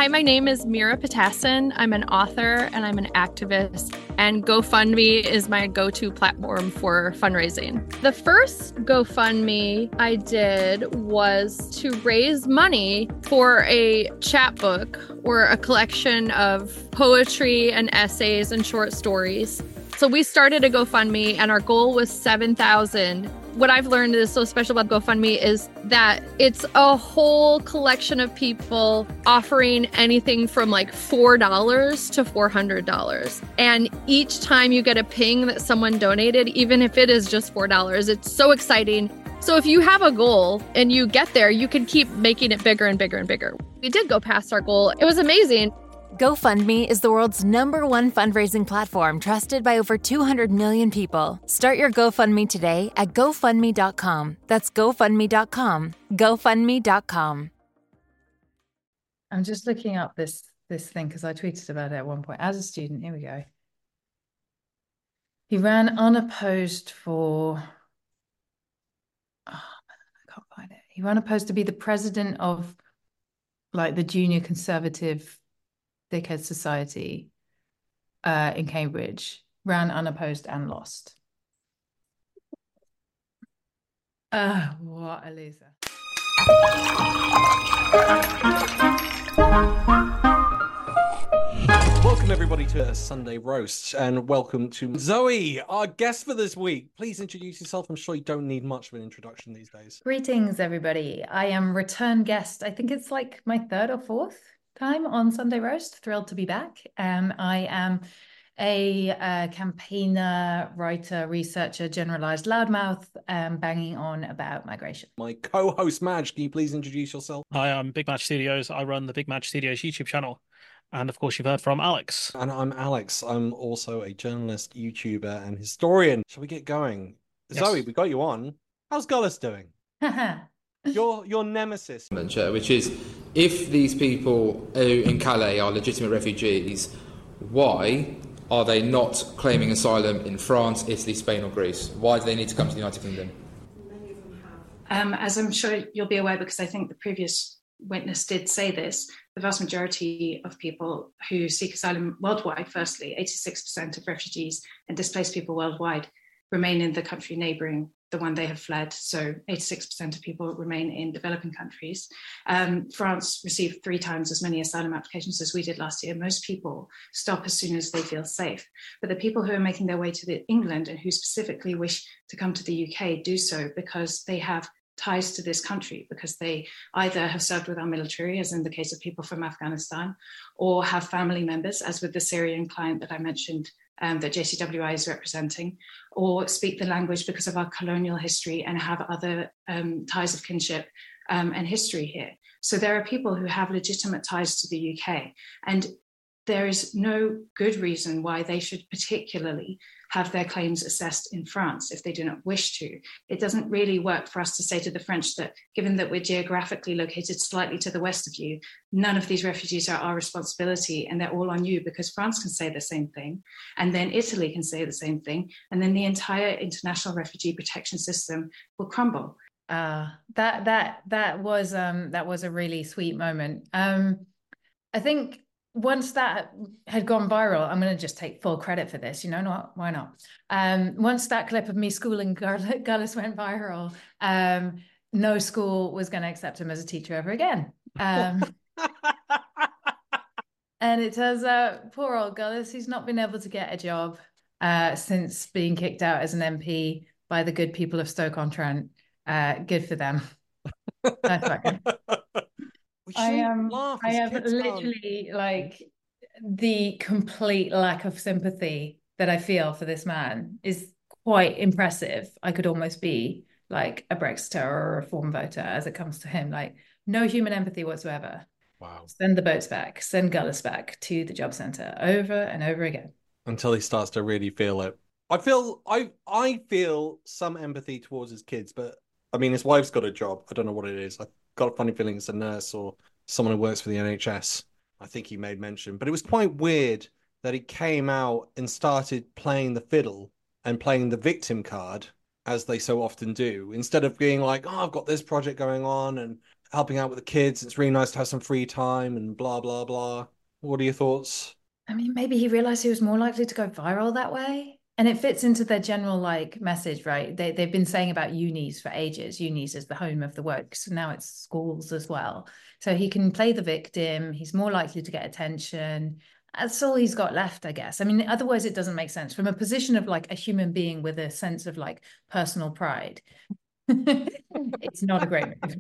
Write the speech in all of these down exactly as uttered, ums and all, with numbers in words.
Hi, my name is Mira Patassin. I'm an author and I'm an activist, and GoFundMe is my go-to platform for fundraising. The first GoFundMe I did was to raise money for a chapbook or a collection of poetry and essays and short stories. So we started a GoFundMe and our goal was seven thousand. What I've learned is so special about GoFundMe is that it's a whole collection of people offering anything from like four dollars to four hundred dollars. And each time you get a ping that someone donated, even if it is just four dollars, it's so exciting. So if you have a goal and you get there, you can keep making it bigger and bigger and bigger. We did go past our goal. It was amazing. GoFundMe is the world's number one fundraising platform trusted by over two hundred million people. Start your GoFundMe today at GoFundMe dot com. That's GoFundMe dot com. GoFundMe dot com. I'm just looking up this, this thing because I tweeted about it at one point. As a student, here we go. He ran unopposed for... Oh, I can't find it. He ran opposed to be the president of like the Junior Conservative Dickhead Society uh, in Cambridge, ran unopposed and lost. Ah, uh, what a loser. Welcome everybody to a Sunday Roast, and welcome to Zoe, our guest for this week. Please introduce yourself. I'm sure you don't need much of an introduction these days. Greetings, everybody. I am return guest. I think it's like my third or fourth time on Sunday Roast. Thrilled to be back. Um, I am a uh, campaigner, writer, researcher, generalized loudmouth, um, banging on about migration. My co-host Madge, can you please introduce yourself? Hi, I'm Big Match Studios. I run the Big Match Studios YouTube channel. And of course, you've heard from Alex. And I'm Alex. I'm also a journalist, YouTuber, and historian. Shall we get going? Yes. Zoe, we got you on. How's Gullis doing? Your your nemesis. Which is, if these people who in Calais are legitimate refugees, why are they not claiming asylum in France, Italy, Spain or Greece? Why do they need to come to the United Kingdom? Many of them have. Um, as I'm sure you'll be aware, because I think the previous witness did say this, the vast majority of people who seek asylum worldwide, firstly, eighty-six percent of refugees and displaced people worldwide remain in the country neighbouring the one they have fled. So eighty-six percent of people remain in developing countries. Um, France received three times as many asylum applications as we did last year. Most people stop as soon as they feel safe. But the people who are making their way to the England and who specifically wish to come to the U K do so because they have ties to this country, because they either have served with our military, as in the case of people from Afghanistan, or have family members, as with the Syrian client that I mentioned um, that J C W I is representing, or speak the language because of our colonial history and have other um, ties of kinship um, and history here. So there are people who have legitimate ties to the U K, and there is no good reason why they should particularly have their claims assessed in France if they do not wish to. It doesn't really work for us to say to the French that, given that we're geographically located slightly to the west of you, none of these refugees are our responsibility and they're all on you, because France can say the same thing, and then Italy can say the same thing, and then the entire international refugee protection system will crumble. Uh, that that that was um, that was a really sweet moment. Um, I think once that had gone viral, I'm going to just take full credit for this, you know, not, why not? Um, once that clip of me schooling Gullis went viral, um, no school was going to accept him as a teacher ever again. Um, and it turns out, poor old Gullis, he's not been able to get a job uh, since being kicked out as an M P by the good people of Stoke-on-Trent. Uh, good for them. That's right. I am. Um, I have literally can't. like the complete lack of sympathy that I feel for this man is quite impressive. I could almost be like a Brexiter or a Reform voter as it comes to him. Like no human empathy whatsoever. Wow. Send the boats back. Send Gullis back to the job centre over and over again until he starts to really feel it. I feel. I. I feel some empathy towards his kids, but I mean, his wife's got a job. I don't know what it is. I've got a funny feeling it's a nurse or someone who works for the N H S. I think he made mention. But it was quite weird that he came out and started playing the fiddle and playing the victim card, as they so often do, instead of being like, oh, I've got this project going on and helping out with the kids. It's really nice to have some free time and blah blah blah. What are your thoughts? I mean, maybe he realized he was more likely to go viral that way. And it fits into their general like message, right? They they've been saying about unis for ages. Unis is the home of the woke. So now it's schools as well. So he can play the victim. He's more likely to get attention. That's all he's got left, I guess. I mean, otherwise it doesn't make sense. From a position of like a human being with a sense of like personal pride, it's not a great move.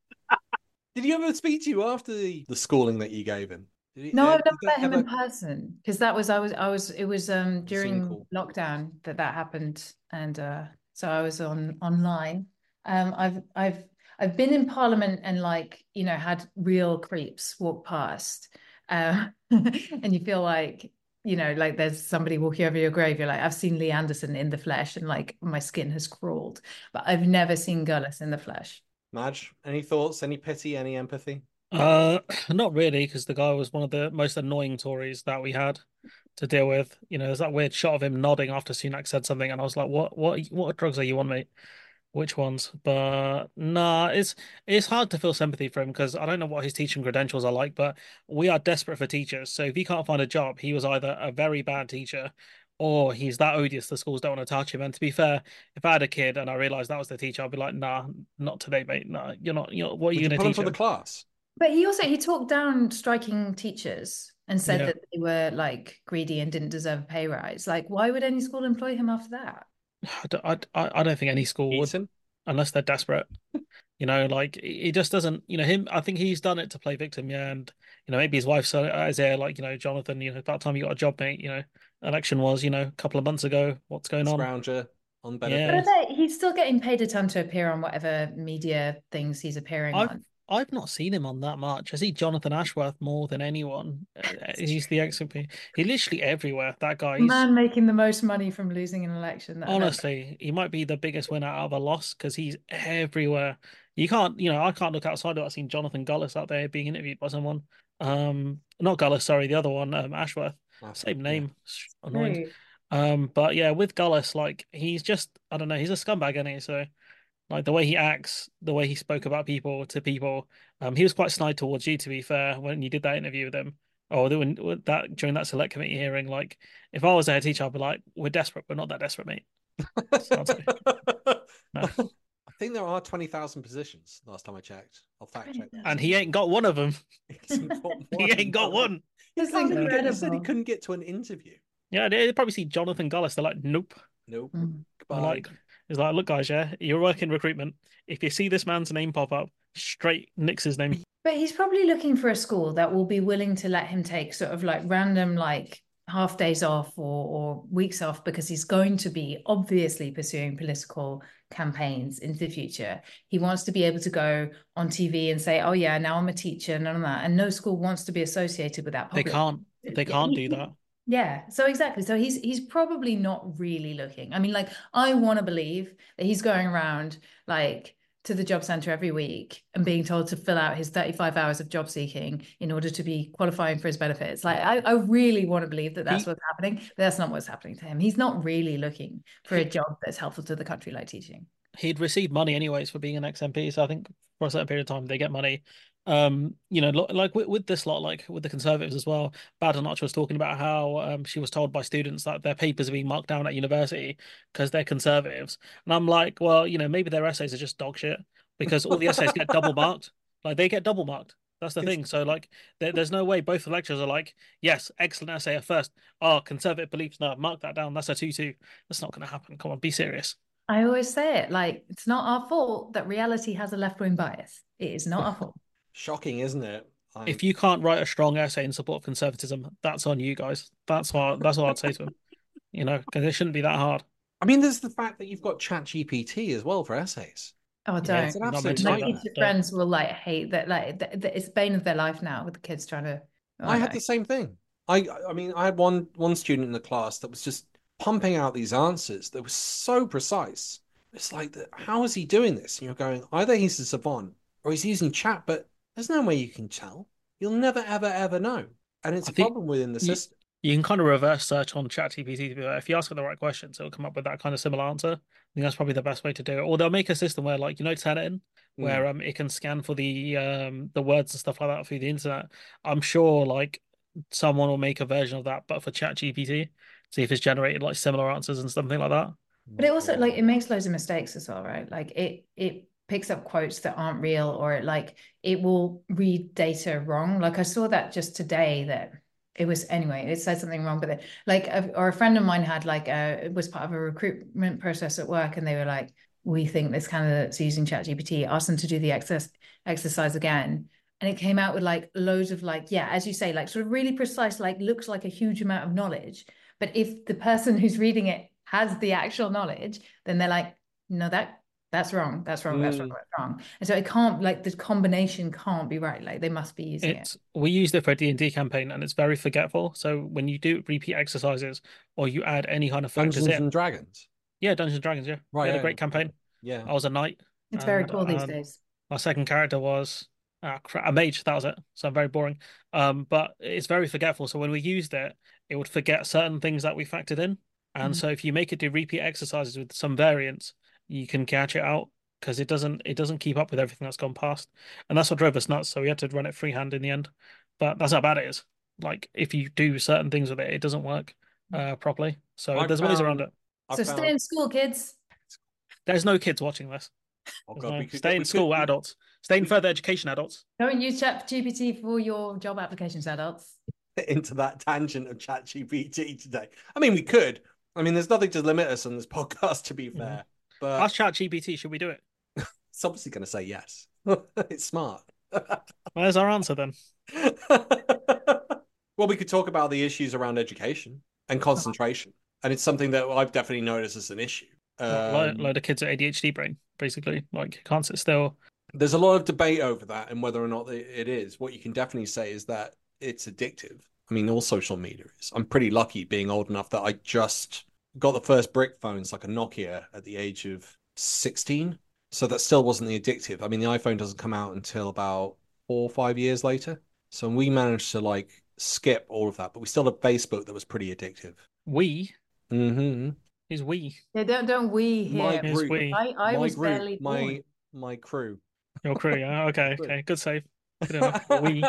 Did he ever speak to you after the, the schooling that you gave him? Did he, No, uh, I've never did met that him ever- in person because that was I was I was it was um during call. lockdown that that happened, and uh so I was on online. Um, I've I've I've been in Parliament and like you know had real creeps walk past, uh, and you feel like you know like there's somebody walking over your grave. You're like, I've seen Lee Anderson in the flesh, and like my skin has crawled, but I've never seen Gullis in the flesh. Madge, any thoughts? Any pity? Any empathy? Uh, not really, because the guy was one of the most annoying Tories that we had to deal with. You know, there's that weird shot of him nodding after Sunak said something, and I was like, "What? What? What drugs are you on, mate? Which ones?" But nah, it's it's hard to feel sympathy for him because I don't know what his teaching credentials are like, but we are desperate for teachers. So if he can't find a job, he was either a very bad teacher or he's that odious the schools don't want to touch him. And to be fair, if I had a kid and I realized that was the teacher, I'd be like, "Nah, not today, mate. Nah, you're not. You're what are Would you you going to put him teach for the him?" class? But he also he talked down striking teachers and said Yeah. that they were like greedy and didn't deserve a pay rise. Like, why would any school employ him after that? I don't, I, I don't think any school would, Eton? unless they're desperate. You know, like he just doesn't. You know, him. I think he's done it to play victim. Yeah, and you know, maybe his wife's uh, Isaiah, like you know, Jonathan. You know, about time you got a job, mate. You know, election was, you know, a couple of months ago. What's going on? Scrounger on But Yeah. benefits. are they, he's still getting paid a ton to appear on whatever media things he's appearing I've on. I've not seen him on that much. I see Jonathan Ashworth more than anyone. Uh, he's the ex M P. He's literally everywhere. That guy. He's Man making the most money from losing an election. That, that- honestly, he might be the biggest winner out of a loss because he's everywhere. You can't, you know, I can't look outside without seeing Jonathan Gullis out there being interviewed by someone. Um, not Gullis, sorry, the other one, um, Ashworth. Ashworth, Same yeah. name. It's annoying. True. Um, but yeah, with Gullis, like he's just, I don't know, he's a scumbag, isn't he? So like the way he acts, the way he spoke about people to people, um, he was quite snide towards you, to be fair, when you did that interview with him. Or when with that during that select committee hearing, like if I was a head teacher, I'd be like, "We're desperate. We're not that desperate, mate." So I'd say, no. I think there are twenty thousand positions last time I checked. I'll fact check that. And he ain't got one of them. He hasn't got He ain't got no. one. He, That's can't even get, he said he incredible. couldn't get to an interview. Yeah, they would probably see Jonathan Gullis. They're like, "Nope." Nope. Mm. I'm Goodbye. like, he's like, "Look, guys, yeah, you're working recruitment. If you see this man's name pop up, straight nix his name." But he's probably looking for a school that will be willing to let him take sort of like random like half days off or, or weeks off because he's going to be obviously pursuing political campaigns into the future. He wants to be able to go on T V and say, oh yeah, now I'm a teacher, none of that. And no school wants to be associated with that. They public. can't. They can't do that. Yeah, so exactly. So he's he's probably not really looking. I mean, like, I want to believe that he's going around like to the job center every week and being told to fill out his thirty-five hours of job seeking in order to be qualifying for his benefits. Like, I, I really want to believe that that's He- what's happening, but that's not what's happening to him. He's not really looking for a job that's helpful to the country like teaching. He'd received money anyways for being an ex M P, so I think for a certain period of time they get money. Um, you know, lo- like with, with this lot, like with the Conservatives as well. Badenoch was talking about how um, she was told by students that their papers are being marked down at university because they're Conservatives, and I'm like, well, you know, maybe their essays are just dog shit because all the essays get double marked. Like they get double marked. That's the thing. So like, there, there's no way both the lecturers are like, yes, excellent essay at first. Oh, conservative beliefs, no, mark that down. That's a two two. That's not going to happen. Come on, be serious. I always say it, like, it's not our fault that reality has a left-wing bias. It is not our fault. Shocking, isn't it? I... If you can't write a strong essay in support of conservatism, that's on you guys. That's what that's what I'd say to them. You know, because it shouldn't be that hard. I mean, there's the fact that you've got ChatGPT as well for essays. Oh, Yeah, don't. It's an You're not absolute meant to do My that. nightmare. teacher Don't. friends will like hate that. Like th- th- it's bane of their life now with the kids trying to. Oh, I had no. the same thing. I I mean, I had one one student in the class that was just pumping out these answers that were so precise. It's like, how is he doing this? And you're going, either he's a savant or he's using chat, but there's no way you can tell. You'll never, ever, ever know. And it's I a think problem within the you- system. You can kind of reverse search on ChatGPT to be like, if you ask it the right questions, it'll come up with that kind of similar answer. I think that's probably the best way to do it. Or they'll make a system where, like, you know, Tenetin, where um it can scan for the um the words and stuff like that through the internet. I'm sure like someone will make a version of that, but for ChatGPT, see if it's generated like similar answers and something like that. But it also like it makes loads of mistakes as well, right? Like it it picks up quotes that aren't real, or it like it will read data wrong. Like I saw that just today that it was anyway, it said something wrong, but it, like a, or a friend of mine had like a it was part of a recruitment process at work, and they were like, we think this candidate's using ChatGPT, ask them to do the exercise exercise again. And it came out with like loads of like, yeah, as you say, like sort of really precise, like looks like a huge amount of knowledge. But if the person who's reading it has the actual knowledge, then they're like, no, that that's wrong, that's wrong, that's wrong, that's wrong. And so it can't, like the combination can't be right. Like they must be using It's it. we used it for a D and D campaign, and it's very forgetful. So when you do repeat exercises or you add any kind of factors Dungeons in, and Dragons. yeah, Dungeons and Dragons, yeah, Right, we had yeah, a great campaign. Yeah. I was a knight. It's very and, cool these um, days. My second character was uh, a mage. That was it. So very boring. Um, but it's very forgetful. So when we used it, it would forget certain things that we factored in. And Mhm. so if you make it do repeat exercises with some variants, you can catch it out because it doesn't it doesn't keep up with everything that's gone past. And that's what drove us nuts. So we had to run it freehand in the end. But that's how bad it is. Like if you do certain things with it, it doesn't work uh, properly. So I there's ways around found- it. I So found- stay in school, kids. There's no kids watching this. Oh There's God, no- we could, Stay we in could- school, we- adults. Stay in we- further education, adults. Don't use ChatGPT for your job applications, adults. into that tangent of ChatGPT today. I mean, we could. I mean, there's nothing to limit us on this podcast, to be fair. But Ask ChatGPT, should we do it? it's obviously going to say yes. It's smart. Where's our answer then? Well, we could talk about the issues around education and concentration, and it's something that I've definitely noticed as an issue. Like, load, Um, load of kids with A D H D brain, basically. Like, can't sit still. there's a lot of debate over that and whether or not it is. What you can definitely say is that it's addictive. I mean, all social media is. I'm pretty lucky being old enough that I just got the first brick phones, like a Nokia, at the age of sixteen. So that still wasn't the addictive. I mean, the iPhone doesn't come out until about four or five years later. So we managed to like skip all of that, but we still had Facebook that was pretty addictive. We Mm-hmm. is we. Yeah, don't don't we My here. Is group, we. I, I my was group, barely my born. my crew. Your crew, yeah. Okay, okay. Good save. Good enough. We.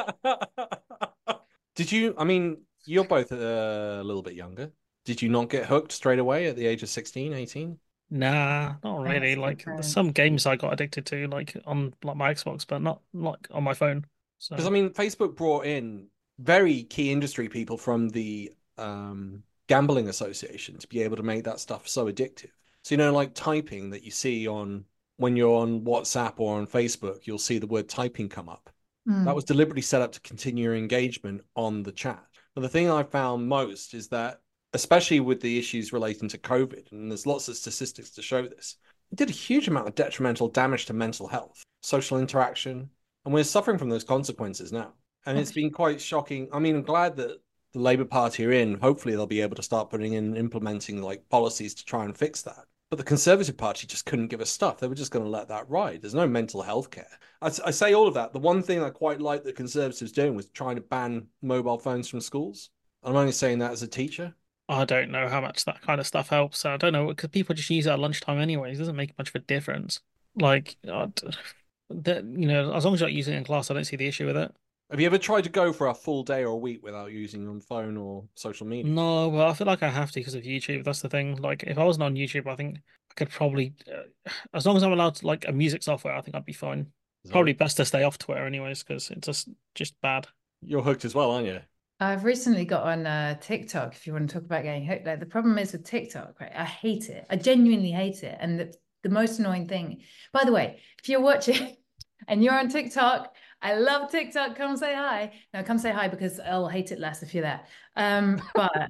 Did you? I mean, you're both uh, a little bit younger. Did you not get hooked straight away at the age of sixteen, eighteen? Nah, not really. That's Like, different. there's some games I got addicted to, like on like my Xbox, but not like on my phone. So Because I mean, Facebook brought in very key industry people from the um, gambling association to be able to make that stuff so addictive. So, you know, like typing that you see on when you're on WhatsApp or on Facebook, you'll see the word typing come up. Mm. That was deliberately set up to continue your engagement on the chat. But the thing I found most is that, especially with the issues relating to COVID, and there's lots of statistics to show this, it did a huge amount of detrimental damage to mental health, social interaction, and we're suffering from those consequences now. And it's been quite shocking. I mean, I'm glad that the Labour Party are in. Hopefully they'll be able to start putting in and implementing like policies to try and fix that. But the Conservative Party just couldn't give us stuff. They were just going to let that ride. There's no mental health care. I, I say all of that. The one thing I quite liked the Conservatives doing was trying to ban mobile phones from schools. I'm only saying that as a teacher. I don't know how much that kind of stuff helps. I don't know because people just use it at lunchtime anyways. It doesn't make much of a difference. Like, I'd, that you know, as long as you're not using it in class, I don't see the issue with it. Have you ever tried to go for a full day or a week without using your phone or social media? No, but I feel like I have to because of YouTube. That's the thing. Like, if I wasn't on YouTube, I think I could probably, uh, as long as I'm allowed to, like a music software, I think I'd be fine. Probably best to stay off Twitter anyways because it's just just bad. You're hooked as well, aren't you? I've recently got on uh, TikTok, if you want to talk about getting hooked. Like the problem is with TikTok, right? I hate it. I genuinely hate it. And the, the most annoying thing, by the way, if you're watching and you're on TikTok, I love TikTok. Come say hi. No, come say hi because I'll hate it less if you're there. Um, but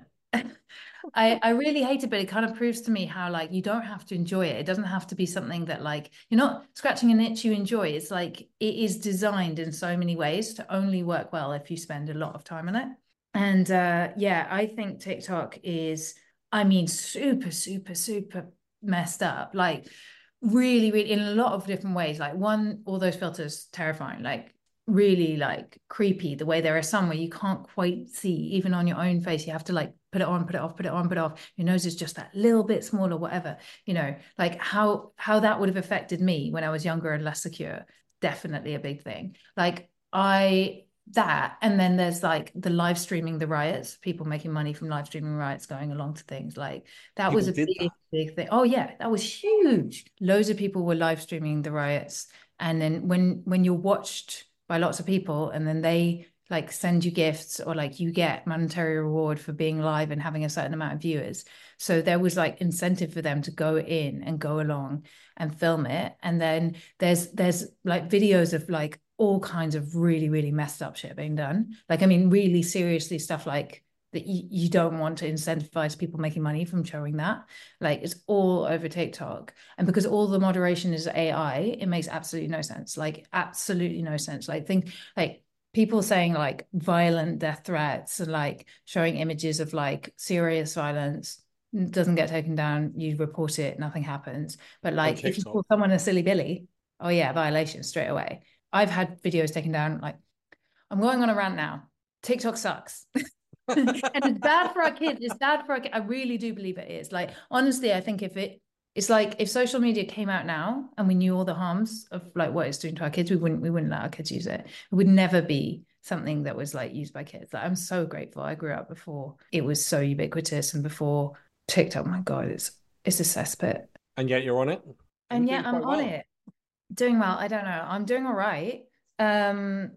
I, I really hate it, but it kind of proves to me how like you don't have to enjoy it. It doesn't have to be something that like you're not scratching an itch you enjoy. It's like it is designed in so many ways to only work well if you spend a lot of time on it. And uh, yeah, I think TikTok is, I mean, super, super, super messed up. Like really, really in a lot of different ways. Like one, all those filters terrifying. Like really like creepy. The way there are some where you can't quite see, even on your own face, you have to like put it on, put it off, put it on, put it off. Your nose is just that little bit smaller, whatever. You know, like how how that would have affected me when I was younger and less secure. Definitely a big thing. Like I that, and then there's like the live streaming the riots, people making money from live streaming riots, going along to things like that. People was a big, that. big thing. Oh yeah, that was huge. Loads of people were live streaming the riots, and then when when you're watched by lots of people, and then they like send you gifts, or like you get monetary reward for being live and having a certain amount of viewers. So there was like incentive for them to go in and go along and film it. And then there's there's like videos of like all kinds of really, really messed up shit being done. Like, I mean, really seriously stuff like that you, you don't want to incentivize people making money from showing that. Like it's all over TikTok. And because all the moderation is A I, it makes absolutely no sense. Like absolutely no sense. Like think like people saying like violent death threats and like showing images of like serious violence doesn't get taken down. You report it, nothing happens. But like if you call someone a silly Billy, oh yeah, violation straight away. I've had videos taken down. Like, I'm going on a rant now. TikTok sucks. And it's bad for our kids. It's bad for our kids. I really do believe it is. Like, honestly, I think if it, it's like if social media came out now and we knew all the harms of like what it's doing to our kids, we wouldn't, we wouldn't let our kids use it. It would never be something that was like used by kids. Like, I'm so grateful. I grew up before it was so ubiquitous and before TikTok. My God, it's, it's a cesspit. And yet you're on it. And yet I'm on it. Doing well. I don't know. I'm doing all right. Um,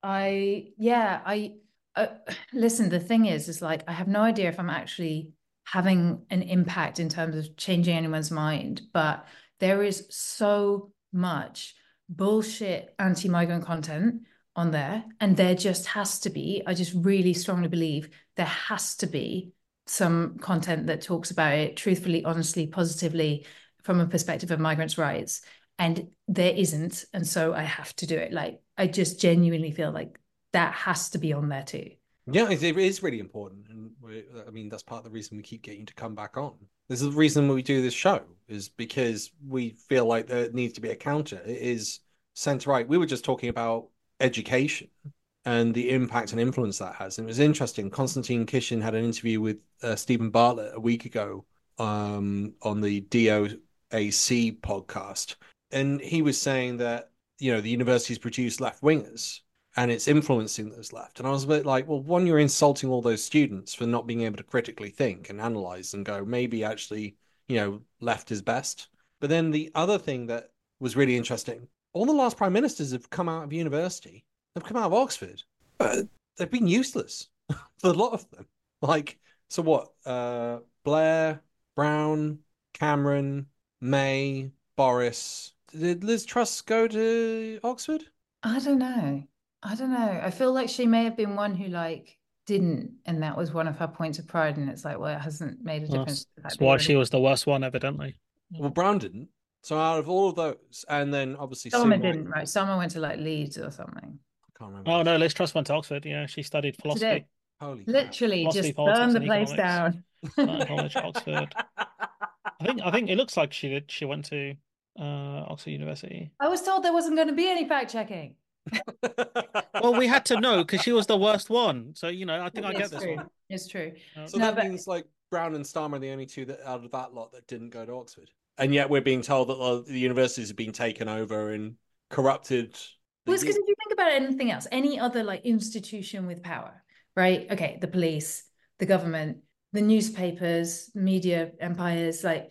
I, yeah, I, uh, listen, the thing is, is like, I have no idea if I'm actually having an impact in terms of changing anyone's mind, but there is so much bullshit anti-migrant content on there. And there just has to be, I just really strongly believe there has to be some content that talks about it truthfully, honestly, positively from a perspective of migrants' rights. And there isn't. And so I have to do it. Like, I just genuinely feel like that has to be on there too. Yeah, it is really important. And I mean, that's part of the reason we keep getting you to come back on. This is the reason we do this show, is because we feel like there needs to be a counter. It is center right. We were just talking about education and the impact and influence that has. And it was interesting. Konstantin Kishin had an interview with uh, Stephen Bartlett a week ago um, on the D O A C podcast. And he was saying that, you know, the universities produce left wingers and it's influencing those left. And I was a bit like, well, one, you're insulting all those students for not being able to critically think and analyze and go, maybe actually, you know, left is best. But then the other thing that was really interesting, all the last prime ministers have come out of university, they've come out of Oxford, but they've been useless for a lot of them. Like, so what? Uh, Blair, Brown, Cameron, May, Boris. Did Liz Truss go to Oxford? I don't know. I don't know. I feel like she may have been one who like didn't, and that was one of her points of pride. And it's like, well, it hasn't made a difference. Well, that's why she was the worst one, evidently. Well, Brown didn't. So out of all of those, and then obviously Summer didn't, right? Summer went to like Leeds or something. I can't remember. Oh no, Liz Truss went to Oxford. Yeah, she studied philosophy. Today. Holy literally philosophy, just burn the place economics. down. College, Oxford. I think I think it looks like she did. She went to uh, Oxford University. I was told there wasn't going to be any fact checking. Well, we had to know because she was the worst one. So you know, I think it's I get this true. one. It's true. Uh, so no, that but... means like Brown and Starmer are the only two that out of that lot that didn't go to Oxford, and yet we're being told that uh, the universities have been taken over and corrupted. Well, it's because if you think about anything else, any other like institution with power, right? Okay, the police, the government, the newspapers, media empires, like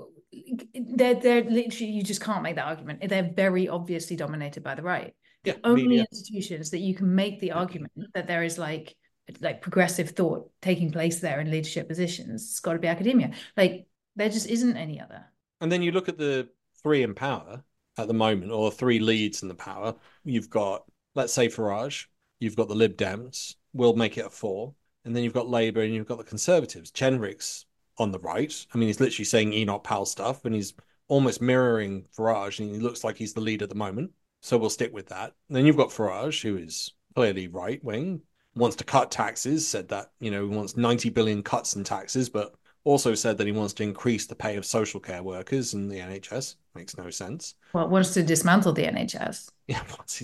they're they're literally, you just can't make that argument. They're very obviously dominated by the right. The yeah, only media. institutions that you can make the argument that there is like like progressive thought taking place there in leadership positions, it's got to be academia. Like there just isn't any other. And then you look at the three in power at the moment, or three leads in the power. You've got, let's say, Farage. You've got the Lib Dems. We'll make it a four. And then you've got Labour and you've got the Conservatives. Chenrick's on the right. I mean, he's literally saying Enoch Powell stuff, and he's almost mirroring Farage, and he looks like he's the lead at the moment. So we'll stick with that. And then you've got Farage, who is clearly right-wing, wants to cut taxes, said that, you know, he wants ninety billion cuts in taxes, but also said that he wants to increase the pay of social care workers and the N H S. Makes no sense. Well, wants to dismantle the N H S. Yeah, he's...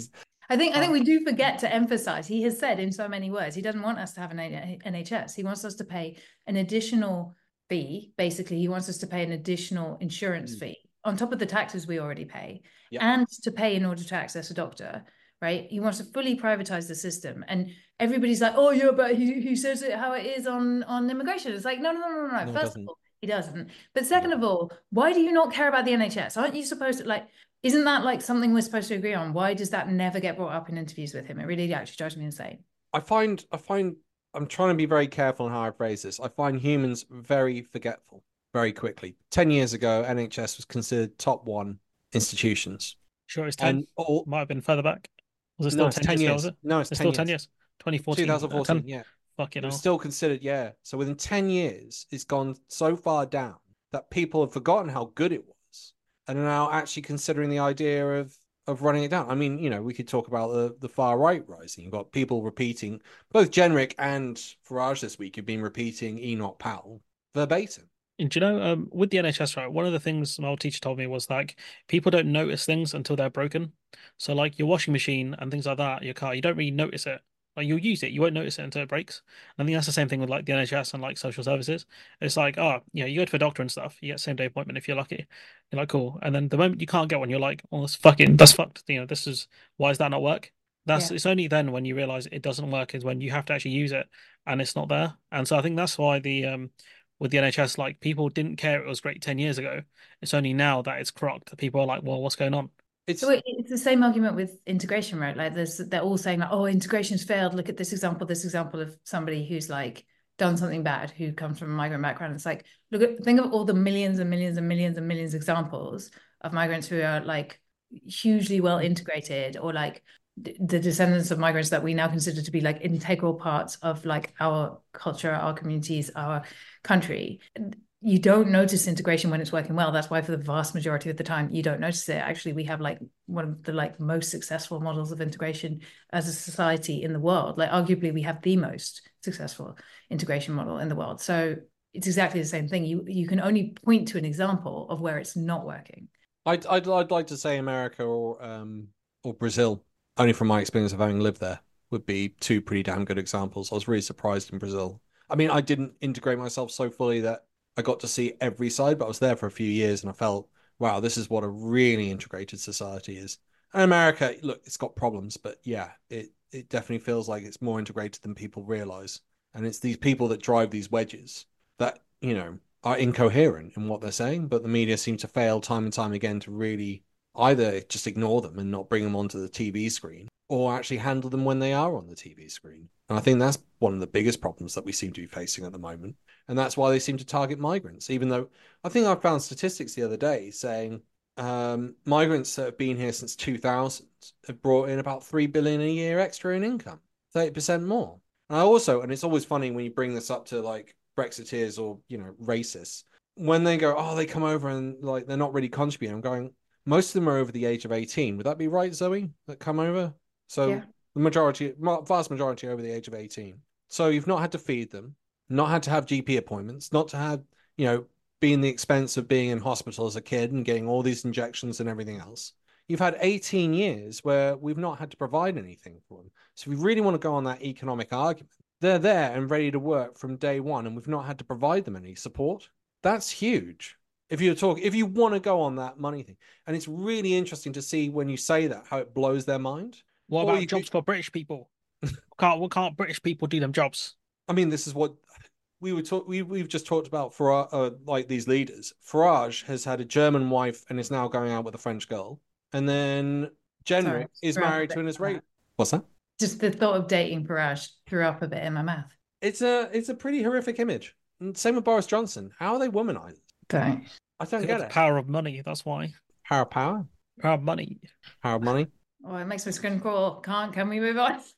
I think I think we do forget to emphasize. He has said in so many words he doesn't want us to have an N H S. He wants us to pay an additional fee. Basically, he wants us to pay an additional insurance mm. fee on top of the taxes we already pay, yep. and to pay in order to access a doctor. Right? He wants to fully privatize the system, and everybody's like, "Oh yeah, but he he says it how it is on on immigration." It's like, no, no, no, no, no. no First of all, he doesn't. But second of all, why do you not care about the N H S? Aren't you supposed to like? Isn't that like something we're supposed to agree on? Why does that never get brought up in interviews with him? It really actually drives me insane. I find, I find, I'm trying to be very careful on how I phrase this. I find humans very forgetful very quickly. Ten years ago, N H S was considered top one institutions. Sure, it's ten. And all... Might have been further back. Was it still no, ten, ten years? years? It? No, it's, it's ten still years. ten years. twenty fourteen. twenty fourteen, yeah. Fucking it was hell. still considered, yeah. So within ten years, it's gone so far down that people have forgotten how good it was and are now actually considering the idea of of running it down. I mean, you know, we could talk about the, the far right rising. You've got people repeating, both Jenrick and Farage this week have been repeating Enoch Powell verbatim. And do you know, um, with the N H S, right, one of the things my old teacher told me was like, people don't notice things until they're broken. So like your washing machine and things like that, your car, you don't really notice it. Like you'll use it, you won't notice it until it breaks. I think that's the same thing with like the N H S and like social services. It's like, oh, you know, you go to a doctor and stuff, you get same day appointment if you're lucky. You're like, cool. And then the moment you can't get one, you're like, oh, that's fucking, that's fucked. You know, this is, why does that not work? That's, yeah. It's only then when you realize it doesn't work is when you have to actually use it and it's not there. And so I think that's why the, um, with the N H S, like people didn't care it was great ten years ago. It's only now that it's crocked that people are like, well, what's going on? It's so it's the same argument with integration, right? Like there's they're all saying like, oh, integration's failed. Look at this example, this example of somebody who's like done something bad, who comes from a migrant background. It's like, look at think of all the millions and millions and millions and millions of examples of migrants who are like hugely well integrated, or like the descendants of migrants that we now consider to be like integral parts of like our culture, our communities, our country. You don't notice integration when it's working well. That's why for the vast majority of the time you don't notice it. Actually, we have like one of the like most successful models of integration as a society in the world. Like arguably we have the most successful integration model in the world. So it's exactly the same thing. You you can only point to an example of where it's not working. I'd I'd, I'd like to say America or um or Brazil, only from my experience of having lived there, would be two pretty damn good examples. I was really surprised in Brazil. I mean, I didn't integrate myself so fully that I got to see every side, but I was there for a few years and I felt, wow, this is what a really integrated society is. And America, look, it's got problems, but yeah, it, it definitely feels like it's more integrated than people realize. And it's these people that drive these wedges that, you know, are incoherent in what they're saying, but the media seem to fail time and time again to really either just ignore them and not bring them onto the T V screen, or actually handle them when they are on the T V screen. And I think that's one of the biggest problems that we seem to be facing at the moment. And that's why they seem to target migrants, even though I think I found statistics the other day saying um, migrants that have been here since two thousand have brought in about three billion dollars a year extra in income, thirty percent more. And I also, and it's always funny when you bring this up to like Brexiteers or, you know, racists, when they go, oh, they come over and like they're not really contributing. I'm going, most of them are over the age of eighteen. Would that be right, Zoe, that come over? So yeah. The majority, vast majority over the age of eighteen. So you've not had to feed them, not had to have G P appointments, not to have, you know, being the expense of being in hospital as a kid and getting all these injections and everything else. You've had eighteen years where we've not had to provide anything for them. So if we really want to go on that economic argument, they're there and ready to work from day one and we've not had to provide them any support. That's huge. If you're talking, if you want to go on that money thing. And it's really interesting to see when you say that, how it blows their mind. What Or about you jobs could- for British people? Can't, well, can't British people do them jobs? I mean, this is what we were talk. We we've just talked about for uh, like these leaders. Farage has had a German wife and is now going out with a French girl, and then Jenrick Sorry, is threw up a married bit to an in my Israeli. mouth. What's that? Just the thought of dating Farage threw up a bit in my mouth. It's a it's a pretty horrific image. And same with Boris Johnson. How are they womanized? Don't. I don't They've get got the it. power of money. That's why. Power, power, Power of money. power of money. Oh, it makes my skin crawl. Can't. Can we move on?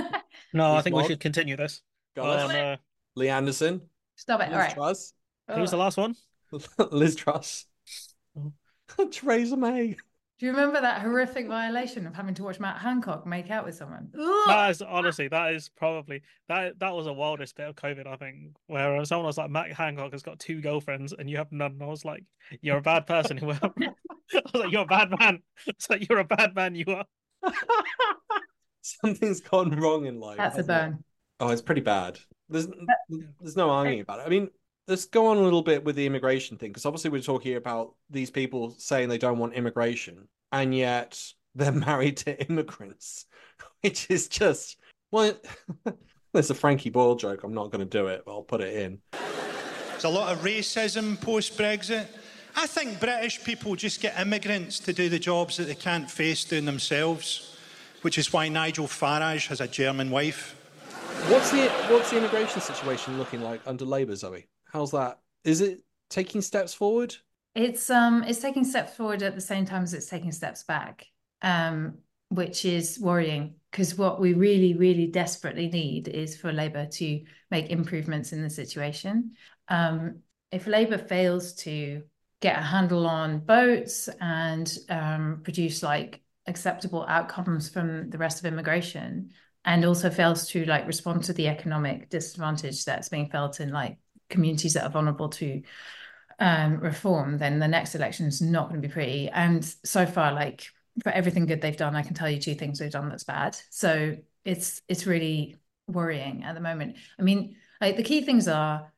No, I Who's think Mark? we should continue this. Got Oh, it. no. Lee Anderson, Stop it. Liz All right. Truss, Who's the last one? Liz Truss, Theresa May. Do you remember that horrific violation of having to watch Matt Hancock make out with someone? That is honestly, that is probably that that was the wildest bit of COVID, I think, where someone was like, Matt Hancock has got two girlfriends and you have none. And I was like, you're a bad person. I was like, you're a bad man. It's like, you're a bad man, you are. something's gone wrong in life. That's a hasn't it? burn. Oh, it's pretty bad. There's there's no arguing about it. I mean, let's go on a little bit with the immigration thing, because obviously we're talking about these people saying they don't want immigration, and yet they're married to immigrants, which is just, well, there's a Frankie Boyle joke. I'm not going to do it, but I'll put it in. There's a lot of racism post-Brexit. I think British people just get immigrants to do the jobs that they can't face doing themselves, which is why Nigel Farage has a German wife. What's the what's the immigration situation looking like under Labour, Zoe? How's that? Is it taking steps forward? It's um it's taking steps forward at the same time as it's taking steps back, um, which is worrying, because what we really, really desperately need is for Labour to make improvements in the situation. Um, if Labour fails to get a handle on votes and um, produce like acceptable outcomes from the rest of immigration, and also fails to like respond to the economic disadvantage that's being felt in like communities that are vulnerable to um, reform, then the next election is not going to be pretty. And so far, like for everything good they've done, I can tell you two things they've done that's bad. So it's it's really worrying at the moment. I mean, like the key things are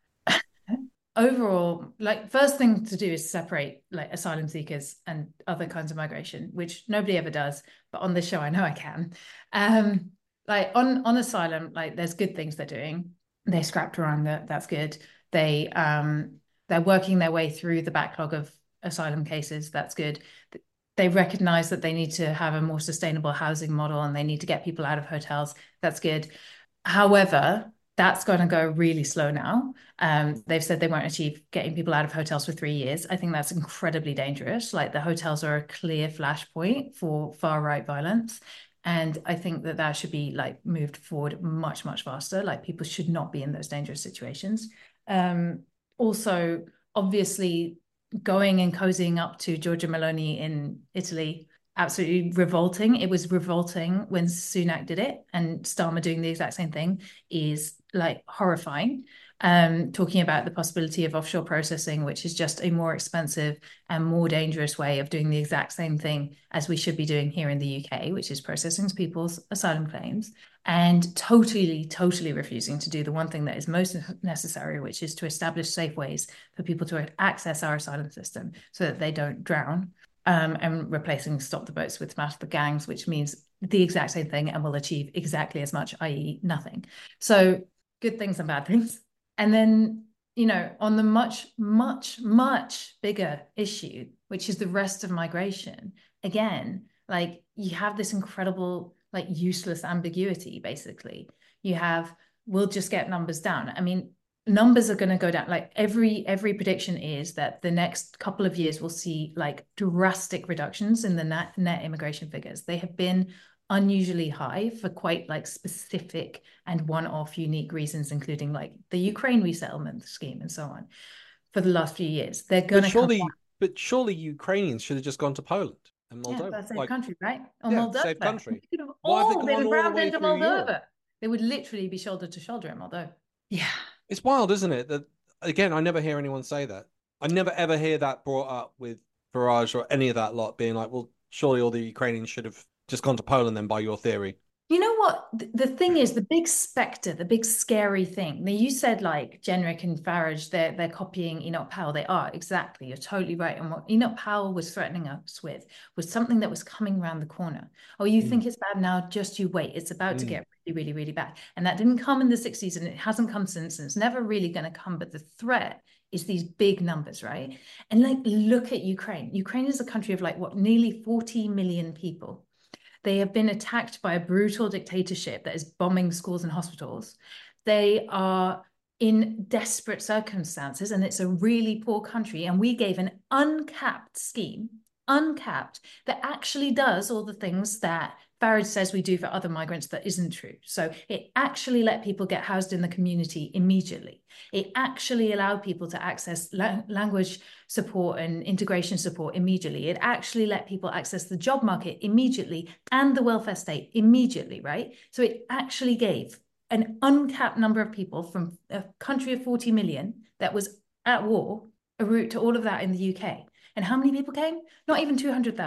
overall, like first thing to do is separate like asylum seekers and other kinds of migration, which nobody ever does, but on this show I know I can. Um, like on on asylum, like there's good things they're doing. They scrapped around that, that's good. They um they're working their way through the backlog of asylum cases, that's good. They recognize that they need to have a more sustainable housing model and they need to get people out of hotels, that's good. However, that's going to go really slow now. Um, they've said they won't achieve getting people out of hotels for three years. I think that's incredibly dangerous. Like the hotels are a clear flashpoint for far-right violence. And I think that that should be like moved forward much, much faster. Like people should not be in those dangerous situations. Um, also, obviously, going and cozying up to Giorgia Meloni in Italy, absolutely revolting. It was revolting when Sunak did it, and Starmer doing the exact same thing is like horrifying. Um, talking about the possibility of offshore processing, which is just a more expensive and more dangerous way of doing the exact same thing as we should be doing here in the U K, which is processing people's asylum claims, and totally, totally refusing to do the one thing that is most necessary, which is to establish safe ways for people to access our asylum system so that they don't drown. Um, and replacing Stop the Boats with Smash the Gangs, which means the exact same thing and will achieve exactly as much, that is nothing. So good things and bad things. And then, you know, on the much, much, much bigger issue, which is the rest of migration, again, like you have this incredible, like useless ambiguity, basically. You have, we'll just get numbers down. I mean, numbers are going to go down. Like every every prediction is that the next couple of years we'll see like drastic reductions in the net, net immigration figures. They have been unusually high for quite like specific and one-off unique reasons, including like the Ukraine resettlement scheme and so on for the last few years. They're going to surely, but surely Ukrainians should have just gone to Poland and Moldova. Yeah, that's a safe like, country, right? Or yeah, Moldova. safe country. Why have they, they gone all the way into Moldova. Europe? They would literally be shoulder to shoulder in Moldova. Yeah. It's wild, isn't it? That again, I never hear anyone say that. I never ever hear that brought up with Farage or any of that lot being like, well, surely all the Ukrainians should have just gone to Poland then by your theory. You know what? The thing is, the big spectre, the big scary thing. Now, you said like Jenrick and Farage, they're, they're copying Enoch Powell. They are, exactly. You're totally right. And what Enoch Powell was threatening us with was something that was coming around the corner. Oh, you mm. think it's bad now? Just you wait. It's about mm. to get really, really, really bad. And that didn't come in the sixties and it hasn't come since. And it's never really going to come. But the threat is these big numbers, right? And like, look at Ukraine. Ukraine is a country of like, what, nearly forty million people. They have been attacked by a brutal dictatorship that is bombing schools and hospitals. They are in desperate circumstances, and it's a really poor country. And we gave an uncapped scheme, uncapped, that actually does all the things that Farage says we do for other migrants that isn't true. So it actually let people get housed in the community immediately. It actually allowed people to access la- language support and integration support immediately. It actually let people access the job market immediately and the welfare state immediately, right? So it actually gave an uncapped number of people from a country of forty million that was at war a route to all of that in the U K. And how many people came? Not even two hundred thousand.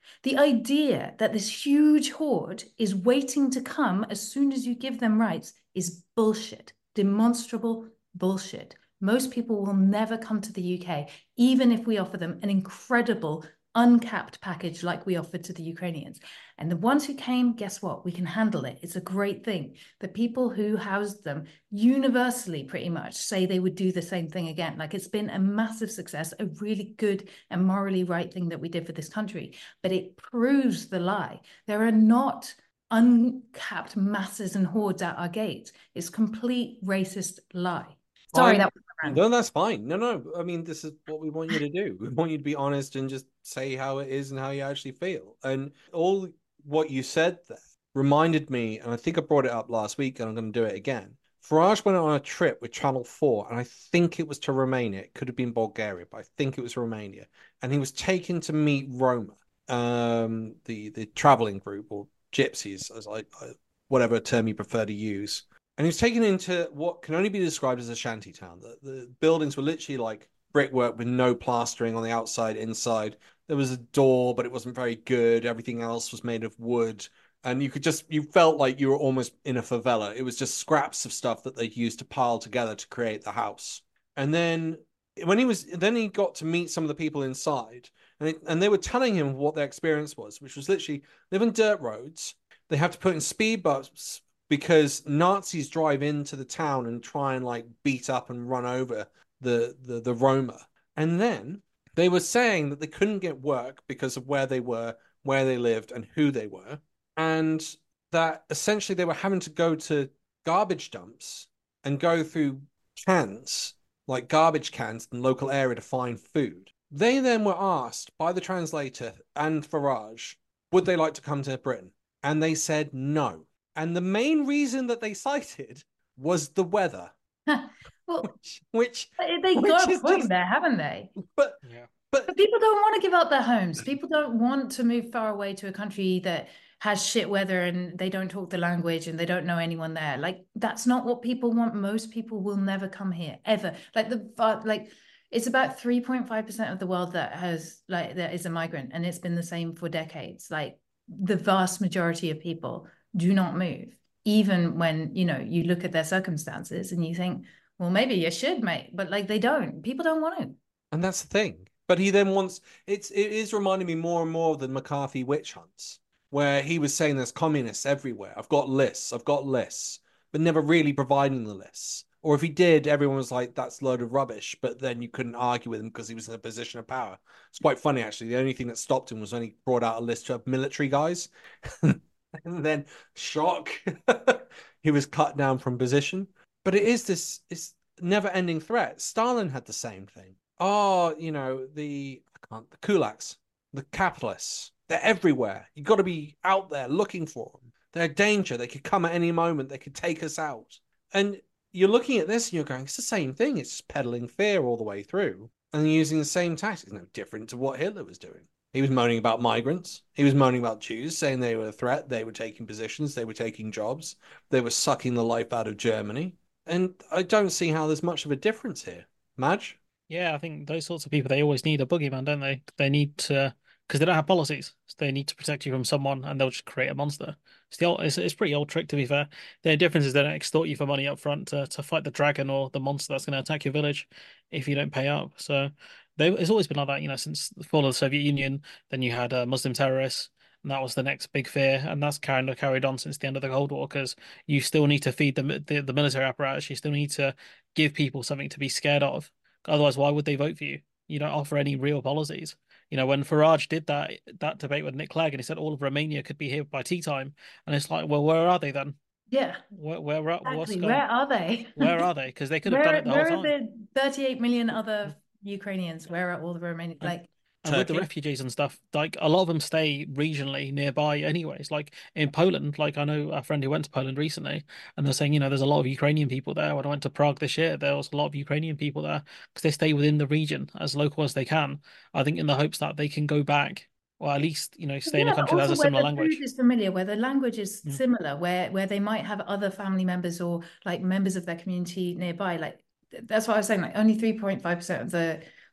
The idea that this huge horde is waiting to come as soon as you give them rights is bullshit, demonstrable bullshit. Most people will never come to the U K, even if we offer them an incredible uncapped package like we offered to the Ukrainians. And the ones who came, guess what? We can handle it. It's a great thing. The people who housed them universally pretty much say they would do the same thing again. Like, it's been a massive success, a really good and morally right thing that we did for this country. But it proves the lie. There are not uncapped masses and hordes at our gates. It's complete racist lie. Sorry, that was No, that's fine. No, no. I mean, this is what we want you to do. We want you to be honest and just say how it is and how you actually feel. And all what you said there reminded me, and I think I brought it up last week, and I'm going to do it again. Farage went on a trip with Channel four, and I think it was to Romania. It could have been Bulgaria, but I think it was Romania. And he was taken to meet Roma, um, the the traveling group, or gypsies, as I, I whatever term you prefer to use. And he was taken into what can only be described as a shanty town. The, the buildings were literally like brickwork with no plastering on the outside, inside. There was a door, but it wasn't very good. Everything else was made of wood. And you could just, you felt like you were almost in a favela. It was just scraps of stuff that they used to pile together to create the house. And then when he was, then he got to meet some of the people inside. And, it, and they were telling him what their experience was, which was literally live in dirt roads. They have to put in speed bumps because Nazis drive into the town and try and like beat up and run over the, the, the Roma. And then they were saying that they couldn't get work because of where they were, where they lived, and who they were. And that essentially they were having to go to garbage dumps and go through cans, like garbage cans in the local area to find food. They then were asked by the translator and Farage, would they like to come to Britain? And they said no. And the main reason that they cited was the weather. Well, which, which they which got a is point just- there, haven't they? But Yeah. but But people don't want to give up their homes. People don't want to move far away to a country that has shit weather and they don't talk the language and they don't know anyone there. Like, that's not what people want. Most people will never come here, ever. Like the uh, like it's about three point five percent of the world that has like that is a migrant, and it's been the same for decades. Like, the vast majority of people do not move, even when, you know, you look at their circumstances and you think, well, maybe you should, mate. But like, they don't. People don't want to. And that's the thing. But he then wants, it's, it is reminding me more and more of the McCarthy witch hunts, where he was saying there's communists everywhere. I've got lists, I've got lists, but never really providing the lists. Or if he did, everyone was like, that's a load of rubbish. But then you couldn't argue with him because he was in a position of power. It's quite funny, actually. The only thing that stopped him was when he brought out a list of military guys. And then, shock, he was cut down from position. But it is this, this never-ending threat. Stalin had the same thing. Oh, you know, the I can't, the kulaks, the capitalists, they're everywhere. You've got to be out there looking for them. They're a danger. They could come at any moment. They could take us out. And you're looking at this and you're going, it's the same thing. It's just peddling fear all the way through. And using the same tactics. No different to what Hitler was doing. He was moaning about migrants. He was moaning about Jews, saying they were a threat. They were taking positions. They were taking jobs. They were sucking the life out of Germany. And I don't see how there's much of a difference here. Madge? Yeah, I think those sorts of people, they always need a boogeyman, don't they? They need to, because they don't have policies. So they need to protect you from someone and they'll just create a monster. It's the old, it's, it's a pretty old trick, to be fair. The only difference is they don't extort you for money up front to, to fight the dragon or the monster that's going to attack your village if you don't pay up. So they, it's always been like that, you know, since the fall of the Soviet Union. Then you had uh, Muslim terrorists, and that was the next big fear. And that's kind of carried on since the end of the Cold War, because you still need to feed the, the, the military apparatus. You still need to give people something to be scared of. Otherwise, why would they vote for you? You don't offer any real policies. You know, when Farage did that that debate with Nick Clegg, and he said all of Romania could be here by tea time, and it's like, well, where are they then? Yeah. Where where what's Exactly. going? Where are they? Where are they? Because they could have Where, done it the where whole are time. the thirty-eight million other Ukrainians? Where are all the Romanians? Like, And with the Turkey. refugees and stuff, like a lot of them stay regionally nearby anyways. Like in Poland, like I know a friend who went to Poland recently, and they're saying, you know, there's a lot of Ukrainian people there. When I went to Prague this year, there was a lot of Ukrainian people there because they stay within the region as local as they can. I think in the hopes that they can go back, or at least, you know, stay in a yeah, but country that has also a where similar the language. food is familiar, where the language is Yeah. similar, where where they might have other family members or like members of their community nearby. Like, that's what I was saying. Like, only three point five percent of the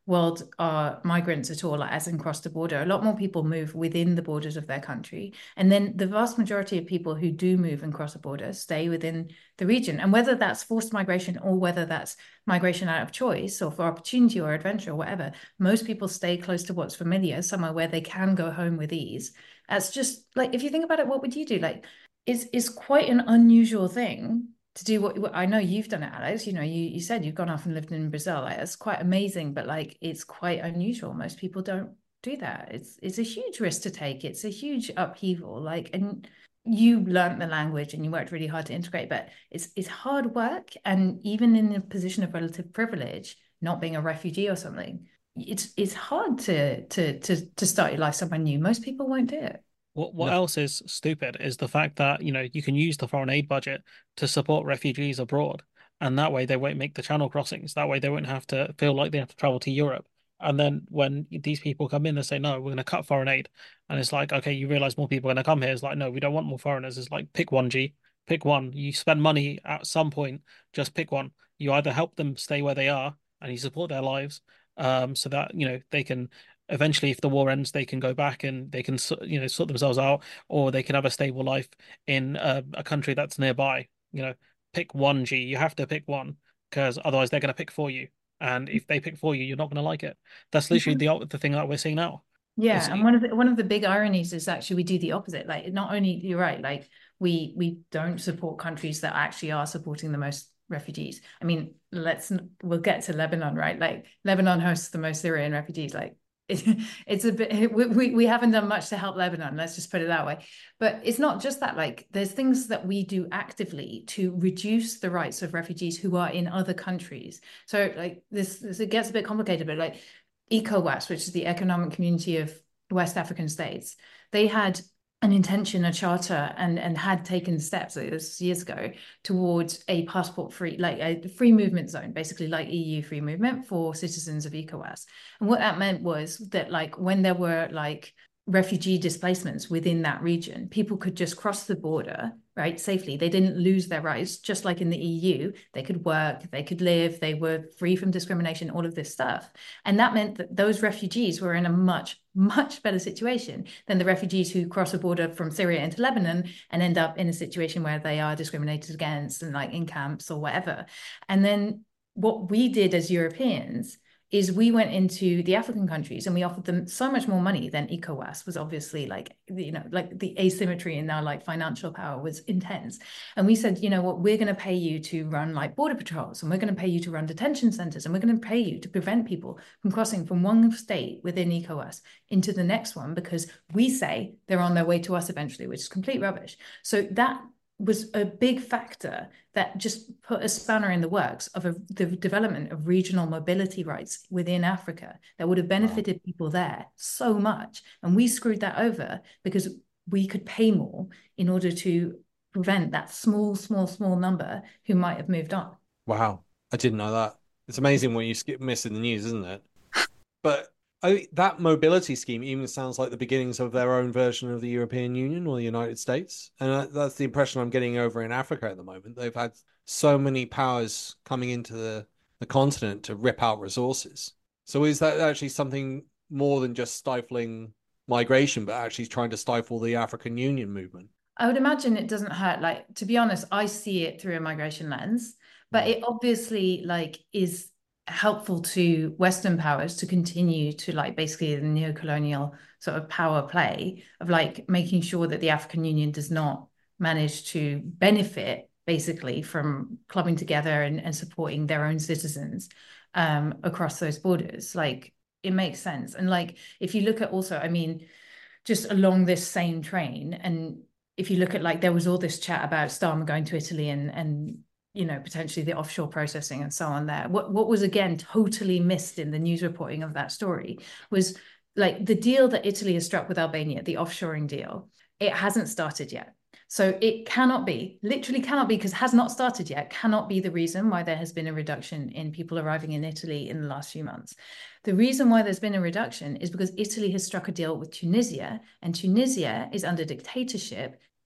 world are migrants at all, like, as in cross the border. A lot more people move within the borders of their country. And then the vast majority of people who do move and cross a border stay within the region. And whether that's forced migration or whether that's migration out of choice or for opportunity or adventure or whatever, most people stay close to what's familiar, somewhere where they can go home with ease. That's just like, if you think about it, what would you do? Like, it's, it's quite an unusual thing to do what, what I know you've done it, Alex. You know, you, you said you've gone off and lived in Brazil. Like, it's quite amazing, but like, it's quite unusual. Most people don't do that. It's it's a huge risk to take. It's a huge upheaval. Like, and you learned the language and you worked really hard to integrate, but it's it's hard work. And even in a position of relative privilege, not being a refugee or something, it's it's hard to to to to start your life somewhere new. Most people won't do it. What what No. else is stupid is the fact that, you know, you can use the foreign aid budget to support refugees abroad, and that way they won't make the channel crossings. That way they won't have to feel like they have to travel to Europe. And then when these people come in, they say, no, we're going to cut foreign aid. And it's like, okay, you realize more people are going to come here. It's like, no, we don't want more foreigners. It's like, pick one, G, pick one. You spend money at some point, just pick one. You either help them stay where they are and you support their lives, um, so that, you know, they can eventually, if the war ends, they can go back and they can, you know, sort themselves out, or they can have a stable life in a, a country that's nearby. You know, pick one, G. You have to pick one, because otherwise they're going to pick for you. And if they pick for you, you're not going to like it. That's literally the the thing that we're seeing now. Yeah, It's, and one of the one of the big ironies is actually we do the opposite. Like, not only, you're right, like we we don't support countries that actually are supporting the most refugees. I mean, let's we'll get to Lebanon, right? Like, Lebanon hosts the most Syrian refugees. Like, it, it's a bit, we we haven't done much to help Lebanon. Let's just put it that way. But it's not just that. Like, there's things that we do actively to reduce the rights of refugees who are in other countries. So like this, this it gets a bit complicated, but like ECOWAS, which is the Economic Community of West African States, they had an intention, a charter, and and had taken steps, it was years ago, towards a passport free, like a free movement zone, basically like E U free movement for citizens of ECOWAS. And what that meant was that, like, when there were like refugee displacements within that region, people could just cross the border, right, safely. They didn't lose their rights, just like in the E U. They could work, they could live, they were free from discrimination, all of this stuff. And that meant that those refugees were in a much, much better situation than the refugees who cross a border from Syria into Lebanon and end up in a situation where they are discriminated against and like in camps or whatever. And then what we did as Europeans is we went into the African countries and we offered them so much more money than ECOWAS was, obviously, like, you know, like the asymmetry in their like financial power was intense. And we said, you know what, we're going to pay you to run like border patrols, and we're going to pay you to run detention centers, and we're going to pay you to prevent people from crossing from one state within ECOWAS into the next one, because we say they're on their way to us eventually, which is complete rubbish. So that was a big factor that just put a spanner in the works of a, the development of regional mobility rights within Africa that would have benefited wow. people there so much. And we screwed that over because we could pay more in order to prevent that small, small, small number who might have moved on. Wow. I didn't know that. It's amazing what you skip miss in the news, isn't it? But I, that mobility scheme even sounds like the beginnings of their own version of the European Union or the United States. And that's the impression I'm getting over in Africa at the moment. They've had so many powers coming into the, the continent to rip out resources. So is that actually something more than just stifling migration, but actually trying to stifle the African Union movement? I would imagine it doesn't hurt. Like, to be honest, I see it through a migration lens, but it obviously like is helpful to Western powers to continue to like basically the neo-colonial sort of power play of like making sure that the African Union does not manage to benefit basically from clubbing together and, and supporting their own citizens um, across those borders. Like, it makes sense. And like, if you look at also, I mean, just along this same train, and if you look at like, there was all this chat about Starmer going to Italy and and you know, potentially the offshore processing and so on there. What what was again totally missed in the news reporting of that story was like the deal that Italy has struck with Albania, the offshoring deal. It hasn't started yet. So it cannot be, literally cannot be, because it has not started yet, cannot be the reason why there has been a reduction in people arriving in Italy in the last few months. The reason why there's been a reduction is because Italy has struck a deal with Tunisia, and Tunisia is under dictatorship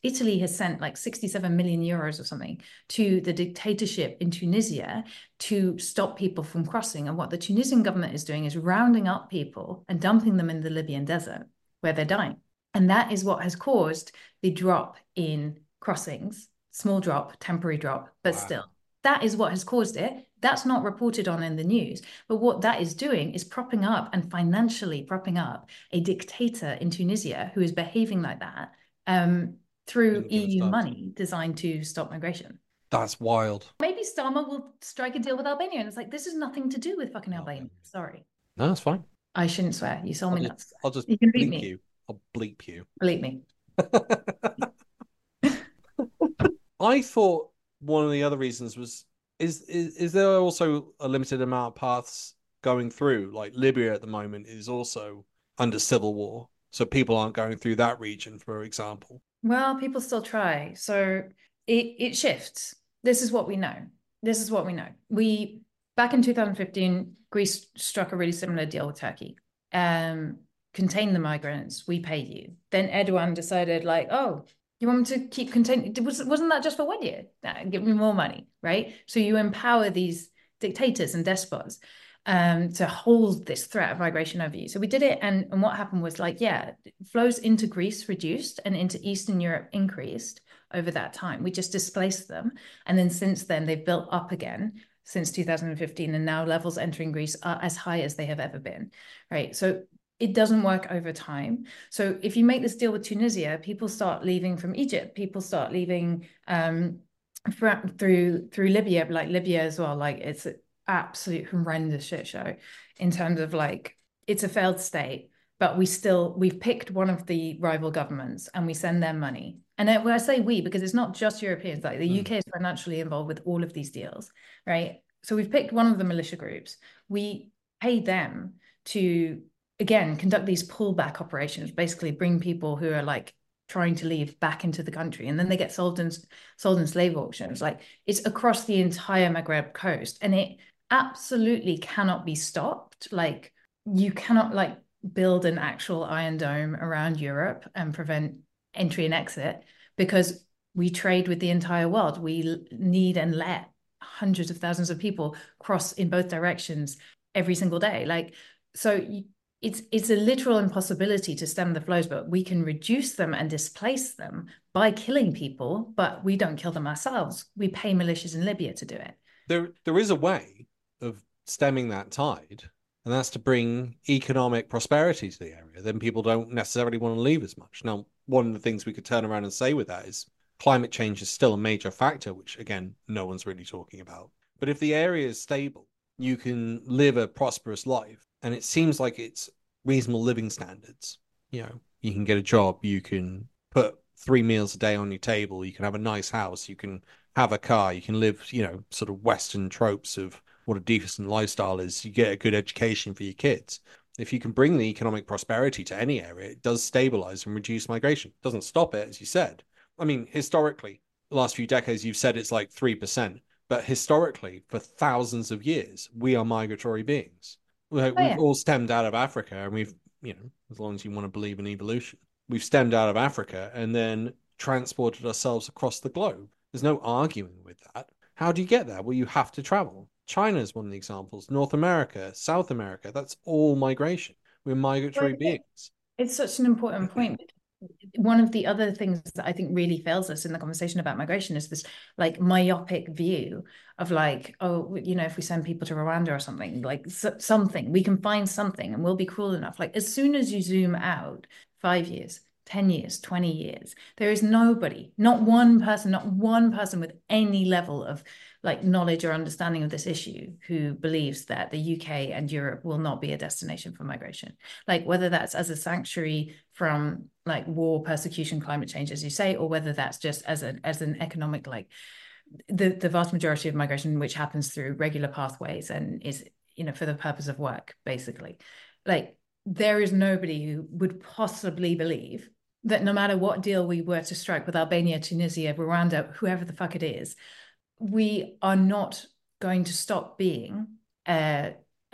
Italy has sent like sixty-seven million euros or something to the dictatorship in Tunisia to stop people from crossing. And what the Tunisian government is doing is rounding up people and dumping them in the Libyan desert where they're dying. And that is what has caused the drop in crossings, small drop, temporary drop, but wow. still, that is what has caused it. That's not reported on in the news. But what that is doing is propping up and financially propping up a dictator in Tunisia who is behaving like that um, through E U money designed to stop migration. That's wild. Maybe Starmer will strike a deal with Albania. And it's like, this has nothing to do with fucking Oh, Albania. Sorry. No, that's fine. I shouldn't swear. You saw I'll me just, nuts. I'll just You can bleep bleep me. you. I'll bleep you. Bleep me. I thought one of the other reasons was is, is is there also a limited amount of paths going through? Like Libya at the moment is also under civil war, so people aren't going through that region, for example. Well, people still try. So it, it shifts. This is what we know. This is what we know. We, back in two thousand fifteen, Greece struck a really similar deal with Turkey. Um, contain the migrants, we pay you. Then Erdogan decided like, oh, you want me to keep containing? Wasn't that just for one year? Nah, give me more money, right? So you empower these dictators and despots um, to hold this threat of migration over you. So we did it. And, and what happened was like, yeah, flows into Greece reduced and into Eastern Europe increased over that time. We just displaced them. And then since then, they've built up again since two thousand fifteen. And now levels entering Greece are as high as they have ever been, right? So it doesn't work over time. So if you make this deal with Tunisia, people start leaving from Egypt. People start leaving um, through through Libya, like Libya as well. Like it's an absolute horrendous shit show in terms of like, it's a failed state, but we still, we've picked one of the rival governments and we send them money. And when I say we, because it's not just Europeans, like the mm. U K is financially involved with all of these deals, right? So we've picked one of the militia groups. We pay them to, again, conduct these pullback operations, basically bring people who are like trying to leave back into the country, and then they get sold in sold in slave auctions. Like it's across the entire Maghreb coast, and it absolutely cannot be stopped. Like you cannot like build an actual Iron Dome around Europe and prevent entry and exit, because we trade with the entire world. We need and let hundreds of thousands of people cross in both directions every single day. Like, so it's it's a literal impossibility to stem the flows, but we can reduce them and displace them by killing people, but we don't kill them ourselves. We pay militias in Libya to do it. There, there is a way of stemming that tide, and that's to bring economic prosperity to the area. Then people don't necessarily want to leave as much. Now, one of the things we could turn around and say with that is climate change is still a major factor, which, again, no one's really talking about. But if the area is stable, you can live a prosperous life. And it seems like it's reasonable living standards. You know, you can get a job, you can put three meals a day on your table, you can have a nice house, you can have a car, you can live, you know, sort of Western tropes of what a decent lifestyle is. You get a good education for your kids. If you can bring the economic prosperity to any area, it does stabilize and reduce migration. It doesn't stop it, as you said. I mean, historically, the last few decades, you've said it's like three percent. But historically, for thousands of years, we are migratory beings. We've oh, yeah. all stemmed out of Africa, and we've, you know, as long as you want to believe in evolution, we've stemmed out of Africa and then transported ourselves across the globe. There's no arguing with that. How do you get there? Well, you have to travel. China is one of the examples. North America, South America, that's all migration. We're migratory well, beings. It's such an important point. One of the other things that I think really fails us in the conversation about migration is this like myopic view of like, oh, you know, if we send people to Rwanda or something, like so, something, we can find something and we'll be cruel enough. Like as soon as you zoom out five years, ten years, twenty years, there is nobody, not one person, not one person with any level of like knowledge or understanding of this issue who believes that the U K and Europe will not be a destination for migration. Like whether that's as a sanctuary from like war, persecution, climate change, as you say, or whether that's just as an as an economic, like the, the vast majority of migration, which happens through regular pathways and is, you know, for the purpose of work, basically. Like there is nobody who would possibly believe that no matter what deal we were to strike with Albania, Tunisia, Rwanda, whoever the fuck it is, we are not going to stop being a,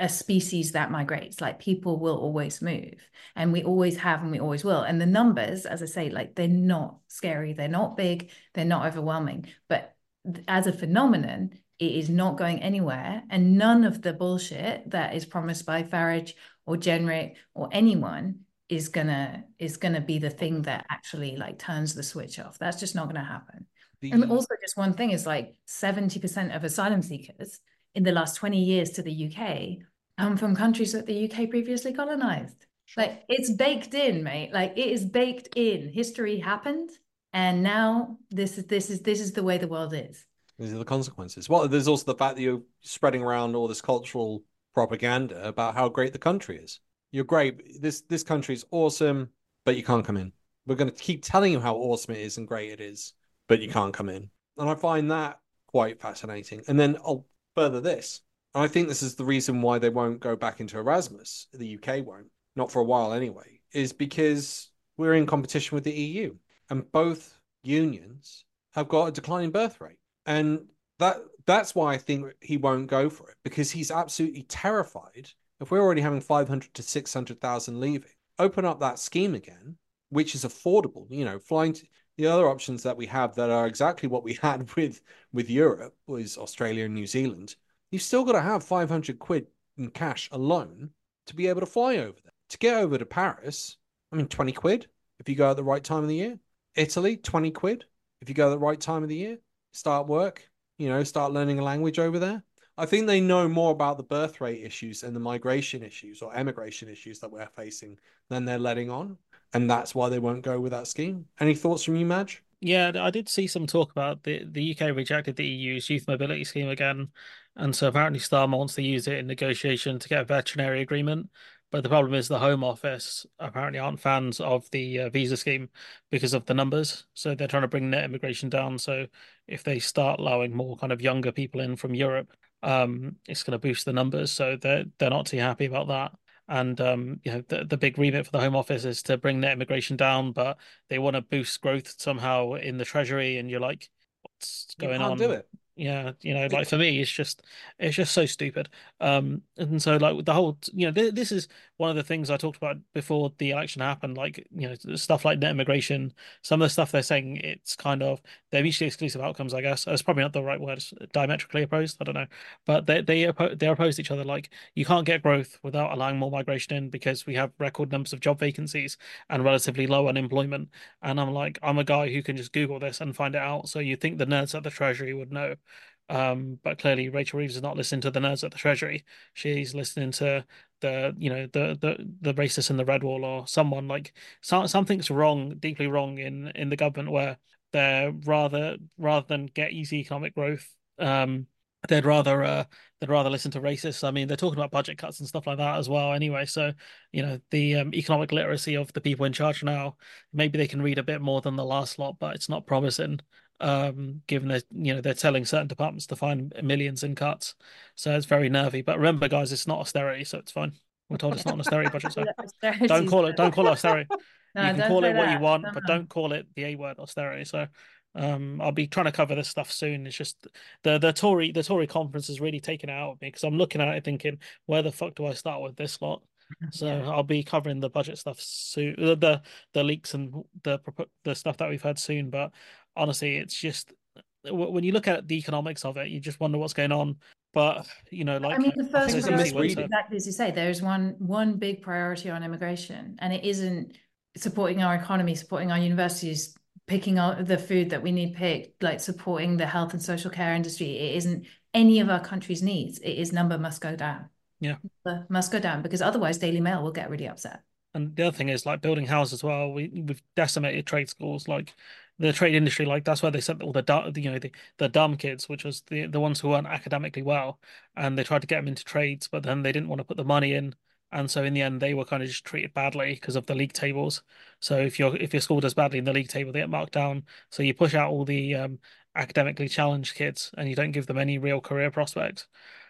a species that migrates. Like people will always move, and we always have, and we always will. And the numbers, as I say, like they're not scary, they're not big, they're not overwhelming. But as a phenomenon, it is not going anywhere. And none of the bullshit that is promised by Farage or Jenrick or anyone is gonna is gonna be the thing that actually like turns the switch off. That's just not gonna happen. The... And also, just one thing is like seventy percent of asylum seekers in the last twenty years to the U K come from countries that the U K previously colonized. Like it's baked in, mate. Like it is baked in. History happened, and now this is this is this is the way the world is. These are the consequences. Well, there's also the fact that you're spreading around all this cultural propaganda about how great the country is. You're great. This this country is awesome, but you can't come in. We're going to keep telling you how awesome it is and great it is, but you can't come in. And I find that quite fascinating. And then I'll further this. And I think this is the reason why they won't go back into Erasmus. The U K won't, not for a while anyway, is because we're in competition with the E U. And both unions have got a declining birth rate. And that that's why I think he won't go for it, because he's absolutely terrified. If we're already having five hundred to six hundred thousand leaving, open up that scheme again, which is affordable, you know, flying to the other options that we have that are exactly what we had with, with Europe was Australia and New Zealand. You've still got to have five hundred quid in cash alone to be able to fly over there. To get over to Paris, I mean, twenty quid if you go at the right time of the year. Italy, twenty quid if you go at the right time of the year. Start work, you know, start learning a language over there. I think they know more about the birth rate issues and the migration issues or emigration issues that we're facing than they're letting on. And that's why they won't go with that scheme. Any thoughts from you, Madge? Yeah, I did see some talk about the, the U K rejected the E U's youth mobility scheme again. And so apparently Starmer wants to use it in negotiation to get a veterinary agreement. But the problem is the Home Office apparently aren't fans of the uh, visa scheme because of the numbers. So they're trying to bring net immigration down. So if they start allowing more kind of younger people in from Europe, um, it's going to boost the numbers. So they're, they're not too happy about that. And um, you know, the, the big remit for the Home Office is to bring net immigration down, but they want to boost growth somehow in the Treasury. And you're like, what's going you can't on? Do it. Yeah, you know, like for me, it's just it's just so stupid. Um, and so like the whole, you know, th this is one of the things I talked about before the election happened. Like, you know, stuff like net immigration. Some of the stuff they're saying, it's kind of they're mutually exclusive outcomes. I guess it's probably not the right word. It's diametrically opposed. I don't know, but they they oppo they're opposed to each other. Like you can't get growth without allowing more migration in because we have record numbers of job vacancies and relatively low unemployment. And I'm like, I'm a guy who can just Google this and find it out. So you think the nerds at the Treasury would know. Um, but clearly Rachel Reeves is not listening to the nerds at the Treasury. She's listening to the, you know, the the the racists in the Red Wall or someone like so, something's wrong, deeply wrong in in the government where they're rather rather than get easy economic growth, um, they'd rather uh they'd rather listen to racists. I mean, they're talking about budget cuts and stuff like that as well. Anyway, so you know the um, economic literacy of the people in charge now, maybe they can read a bit more than the last lot, but it's not promising. Um, given that you know they're telling certain departments to find millions in cuts, so it's very nervy. But remember, guys, it's not austerity, so it's fine. We're told it's not an austerity budget, so don't call it don't call it austerity. No, you can call it what that. you want, no, but no. don't call it the A word, austerity. So, um, I'll be trying to cover this stuff soon. It's just the the Tory the Tory conference has really taken it out of me because I'm looking at it thinking, where the fuck do I start with this lot? So yeah. I'll be covering the budget stuff soon, the the leaks and the the stuff that we've had soon. But honestly, it's just when you look at the economics of it, you just wonder what's going on. But you know, like I mean, the first it's a priority, misreading. exactly as you say, there's one one big priority on immigration, and it isn't supporting our economy, supporting our universities, picking out the food that we need picked, like supporting the health and social care industry. It isn't any of our country's needs. It is number must go down. Yeah, number must go down because otherwise Daily Mail will get really upset. And the other thing is like building houses as well. We we've decimated trade schools, like the trade industry. Like that's where they sent all the you know the the dumb kids, which was the the ones who weren't academically well, and they tried to get them into trades, but then they didn't want to put the money in, and so in the end they were kind of just treated badly because of the league tables. So if your if your school does badly in the league table, they get marked down. So you push out all the um, academically challenged kids, and you don't give them any real career prospects.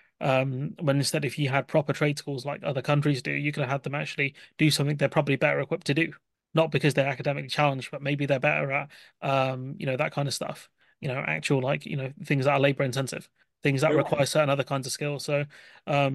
Um, when instead, if you had proper trade schools like other countries do, you could have had them actually do something they're probably better equipped to do. Not because they're academically challenged, but maybe they're better at, um, you know, that kind of stuff. You know, actual like, you know, things that are labor intensive, things that You're require right. certain other kinds of skills. So, um,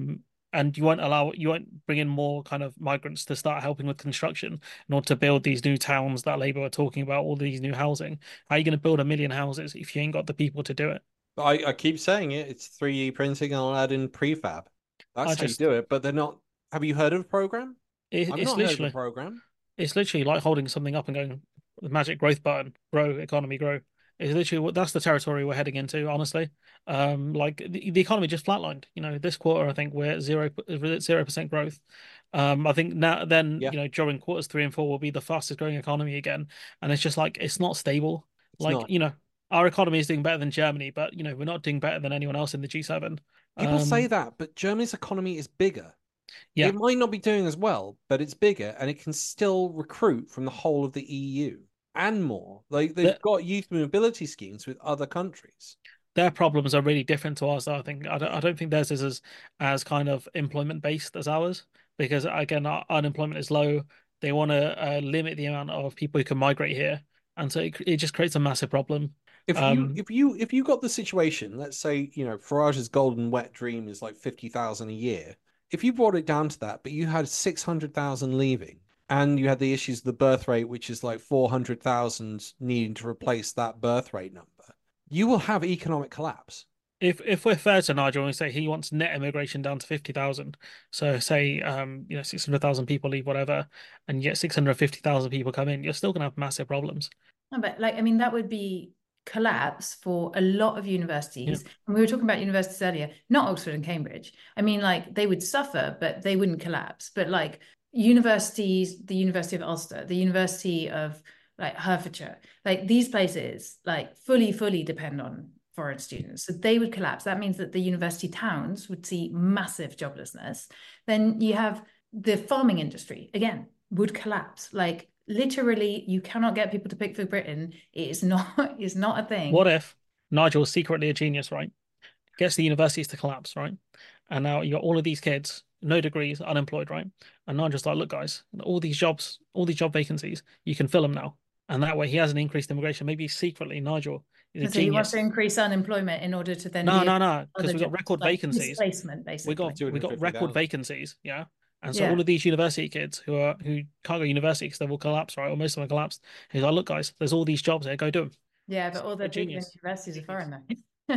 And you won't allow you won't bring in more kind of migrants to start helping with construction in order to build these new towns that Labour are talking about, all these new housing. How are you going to build a million houses if you ain't got the people to do it? But I, I keep saying it. It's three D printing, and I'll add in prefab. I That's how you just do it. But they're not. Have you heard of a program? it, I've it's not heard of a literally program. it's literally like holding something up and going the magic growth button, grow economy, grow. It's literally what that's the territory we're heading into, honestly. Um, like the, the economy just flatlined. You know, this quarter I think we're at zero zero percent growth. Um, I think now then, Yeah, you know, during quarters three and four will be the fastest growing economy again, and it's just like it's not stable. it's Like, not. you know, our economy is doing better than Germany, but you know, we're not doing better than anyone else in the G seven. People say Um, that, but Germany's economy is bigger. yeah, It might not be doing as well, but it's bigger, and it can still recruit from the whole of the E U and more. Like they've the, got youth mobility schemes with other countries. their problems are really different to ours, though, I think. I don't, I don't think theirs is as as kind of employment based as ours because again, our unemployment is low. They want to uh, limit the amount of people who can migrate here, and so it, it just creates a massive problem. If you Um, if you if you got the situation, let's say, you know, Farage's golden wet dream is like fifty thousand a year. If you brought it down to that, but you had six hundred thousand leaving, and you had the issues of the birth rate, which is like four hundred thousand needing to replace that birth rate number, you will have economic collapse. if if we're fair to Nigel and we say he wants net immigration down to fifty thousand, so say um you know six hundred thousand people leave whatever, and yet six hundred fifty thousand people come in, you're still gonna have massive problems. No, but like, I mean, that would be collapse for a lot of Yeah. universities. And we were talking about universities earlier, not Oxford and Cambridge. I mean, like they would suffer, but they wouldn't collapse. But like universities, the University of Ulster, the University of like Hertfordshire, like these places, like fully, fully depend on foreign students. So they would collapse. That means that the university towns would see massive joblessness. Then you have the farming industry, again, would collapse. Like literally, you cannot get people to pick for Britain. It is not, it's not a thing. What if Nigel is secretly a genius, right? Gets the universities to collapse, right? And now you got all of these kids, no degrees, unemployed, right? And Nigel's like, look, guys, all these jobs, all these job vacancies, you can fill them now. And that way he has an increased immigration. Maybe secretly Nigel is a So he wants genius. to increase unemployment in order to then No, be no, able no, to because other we got jobs, record like vacancies. displacement, We basically. got we got record two hundred fifty thousand. vacancies, yeah. And so Yeah. all of these university kids who are who can't go to university because they will collapse, right? Or most of them collapsed. He's like, look, guys, there's all these jobs there. Go do them. Yeah, but all the A people in genius. universities are foreign though.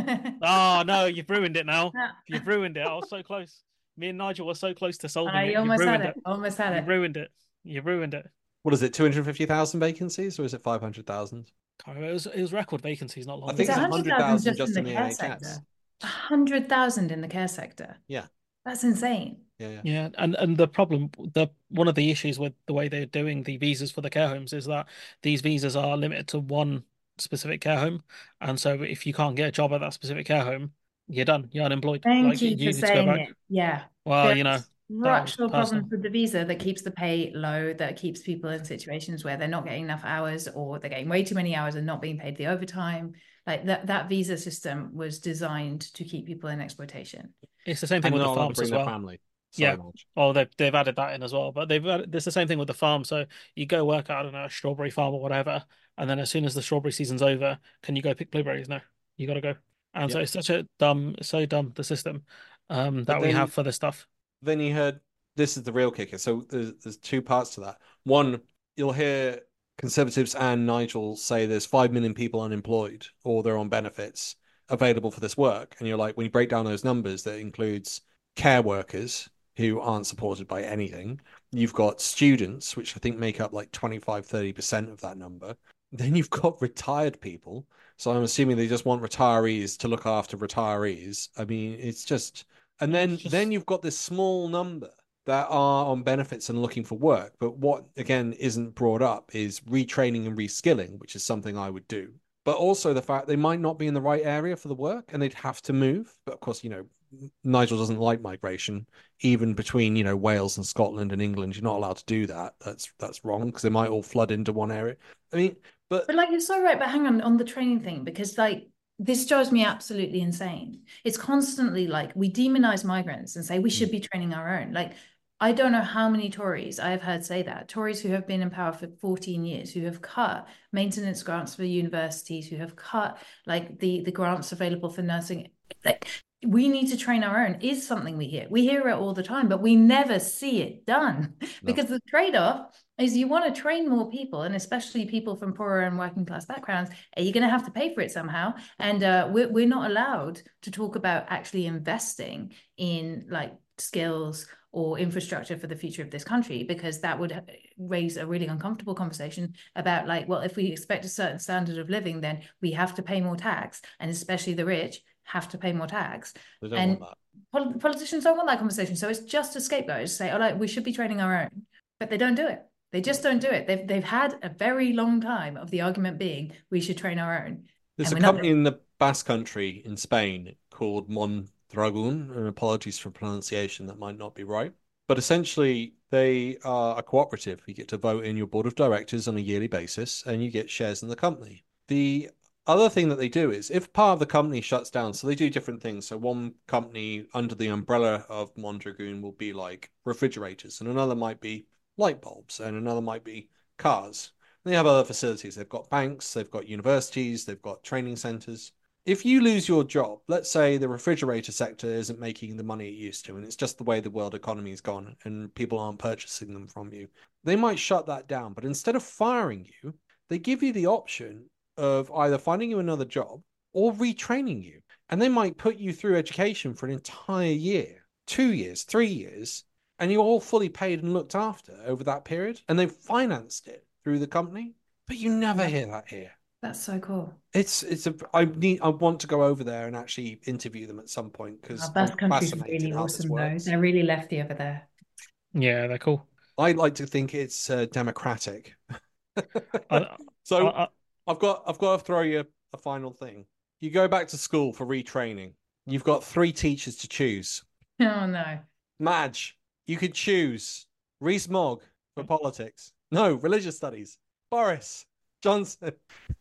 Oh no, you've ruined it now. Yeah. You've ruined it. I was so close. Me and Nigel were so close to solving I it. You've almost had ruined it. it. Almost had You've it. ruined it. You've ruined it. What is it, two hundred fifty thousand vacancies, or is it five hundred thousand? Can't remember. It was it was record vacancies not long I think It's ago. it's a hundred one hundred thousand thousand just just in in the the care N H S. sector. A hundred thousand in the care sector. Yeah, That's insane. yeah, yeah. Yeah, and and the problem, the one of the issues with the way they're doing the visas for the care homes is that these visas are limited to one specific care home, and so if you can't get a job at that specific care home, you're done. You're unemployed. Thank Like you you for need to go saying back. it. Yeah. Well, There you know, are that was structural personal. problems with the visa that keeps the pay low, that keeps people in situations where they're not getting enough hours or they're getting way too many hours and not being paid the overtime. Like that, that visa system was designed to keep people in exploitation. It's the same thing And with the not allowed to farms bring as their well. family. Sorry, Yeah. Marge. Oh, they've they've added that in as well. But they've added, there's the same thing with the farm. So you go work out, I don't know, a strawberry farm or whatever, and then as soon as the strawberry season's over, can you go pick blueberries? No, you got to go. And so Yep. it's such a dumb, it's so dumb the system um that But we then- have for this stuff. Then you heard this is the real kicker. So there's there's two parts to that. One, you'll hear Conservatives and Nigel say there's five million people unemployed or they're on benefits available for this work. And you're like, when you break down those numbers, that includes care workers who aren't supported by anything. You've got students, which I think make up like twenty-five, thirty percent of that number. Then you've got retired people. So I'm assuming they just want retirees to look after retirees. I mean, it's just, and then It's just- then you've got this small number that are on benefits and looking for work. But what, again, isn't brought up is retraining and reskilling, which is something I would do. But also the fact they might not be in the right area for the work and they'd have to move. But of course, you know, Nigel doesn't like migration, even between, you know, Wales and Scotland and England. You're not allowed to do that. That's that's wrong because they might all flood into one area. I mean, but But like, you're so right. But hang on, on the training thing, because like, this drives me absolutely insane. It's constantly like we demonize migrants and say we should be training our own. Like, I don't know how many Tories I have heard say that. Tories who have been in power for fourteen years, who have cut maintenance grants for universities, who have cut like the, the grants available for nursing. Like, we need to train our own is something we hear. We hear it all the time, but we never see it done. No. Because the trade-off is you want to train more people, and especially people from poorer and working class backgrounds, and you're going to have to pay for it somehow. And uh, we're, we're not allowed to talk about actually investing in like skills or infrastructure for the future of this country, because that would raise a really uncomfortable conversation about like, well, if we expect a certain standard of living, then we have to pay more tax, and especially the rich have to pay more tax. They don't and want that. Politicians don't want that conversation. So it's just a scapegoat to say, oh, like, we should be training our own. But they don't do it. They just don't do it. They've, they've had a very long time of the argument being we should train our own. There's a company in the Basque Country in Spain called Mondragon, and apologies for pronunciation, that might not be right. But essentially, they are a cooperative. You get to vote in your board of directors on a yearly basis, and you get shares in the company. The other thing that they do is if part of the company shuts down, so they do different things. So one company under the umbrella of Mondragon will be like refrigerators, and another might be light bulbs, and another might be cars. And they have other facilities. They've got banks, they've got universities, they've got training centers. If you lose your job, let's say the refrigerator sector isn't making the money it used to, and it's just the way the world economy has gone and people aren't purchasing them from you, they might shut that down. But instead of firing you, they give you the option of either finding you another job or retraining you. And they might put you through education for an entire year, two years, three years, and you're all fully paid and looked after over that period. And they've financed it through the company, but you never hear that here. That's so cool. It's it's a I need I want to go over there and actually interview them at some point, because oh, Basque Country's really awesome though. They're really lefty over there. Yeah, they're cool. I like to think it's uh, democratic. I, so I, I, I've got I've got to throw you a final thing. You go back to school for retraining. You've got three teachers to choose. Oh no. Madge, you could choose Rees-Mogg for politics. No, religious studies. Boris Johnson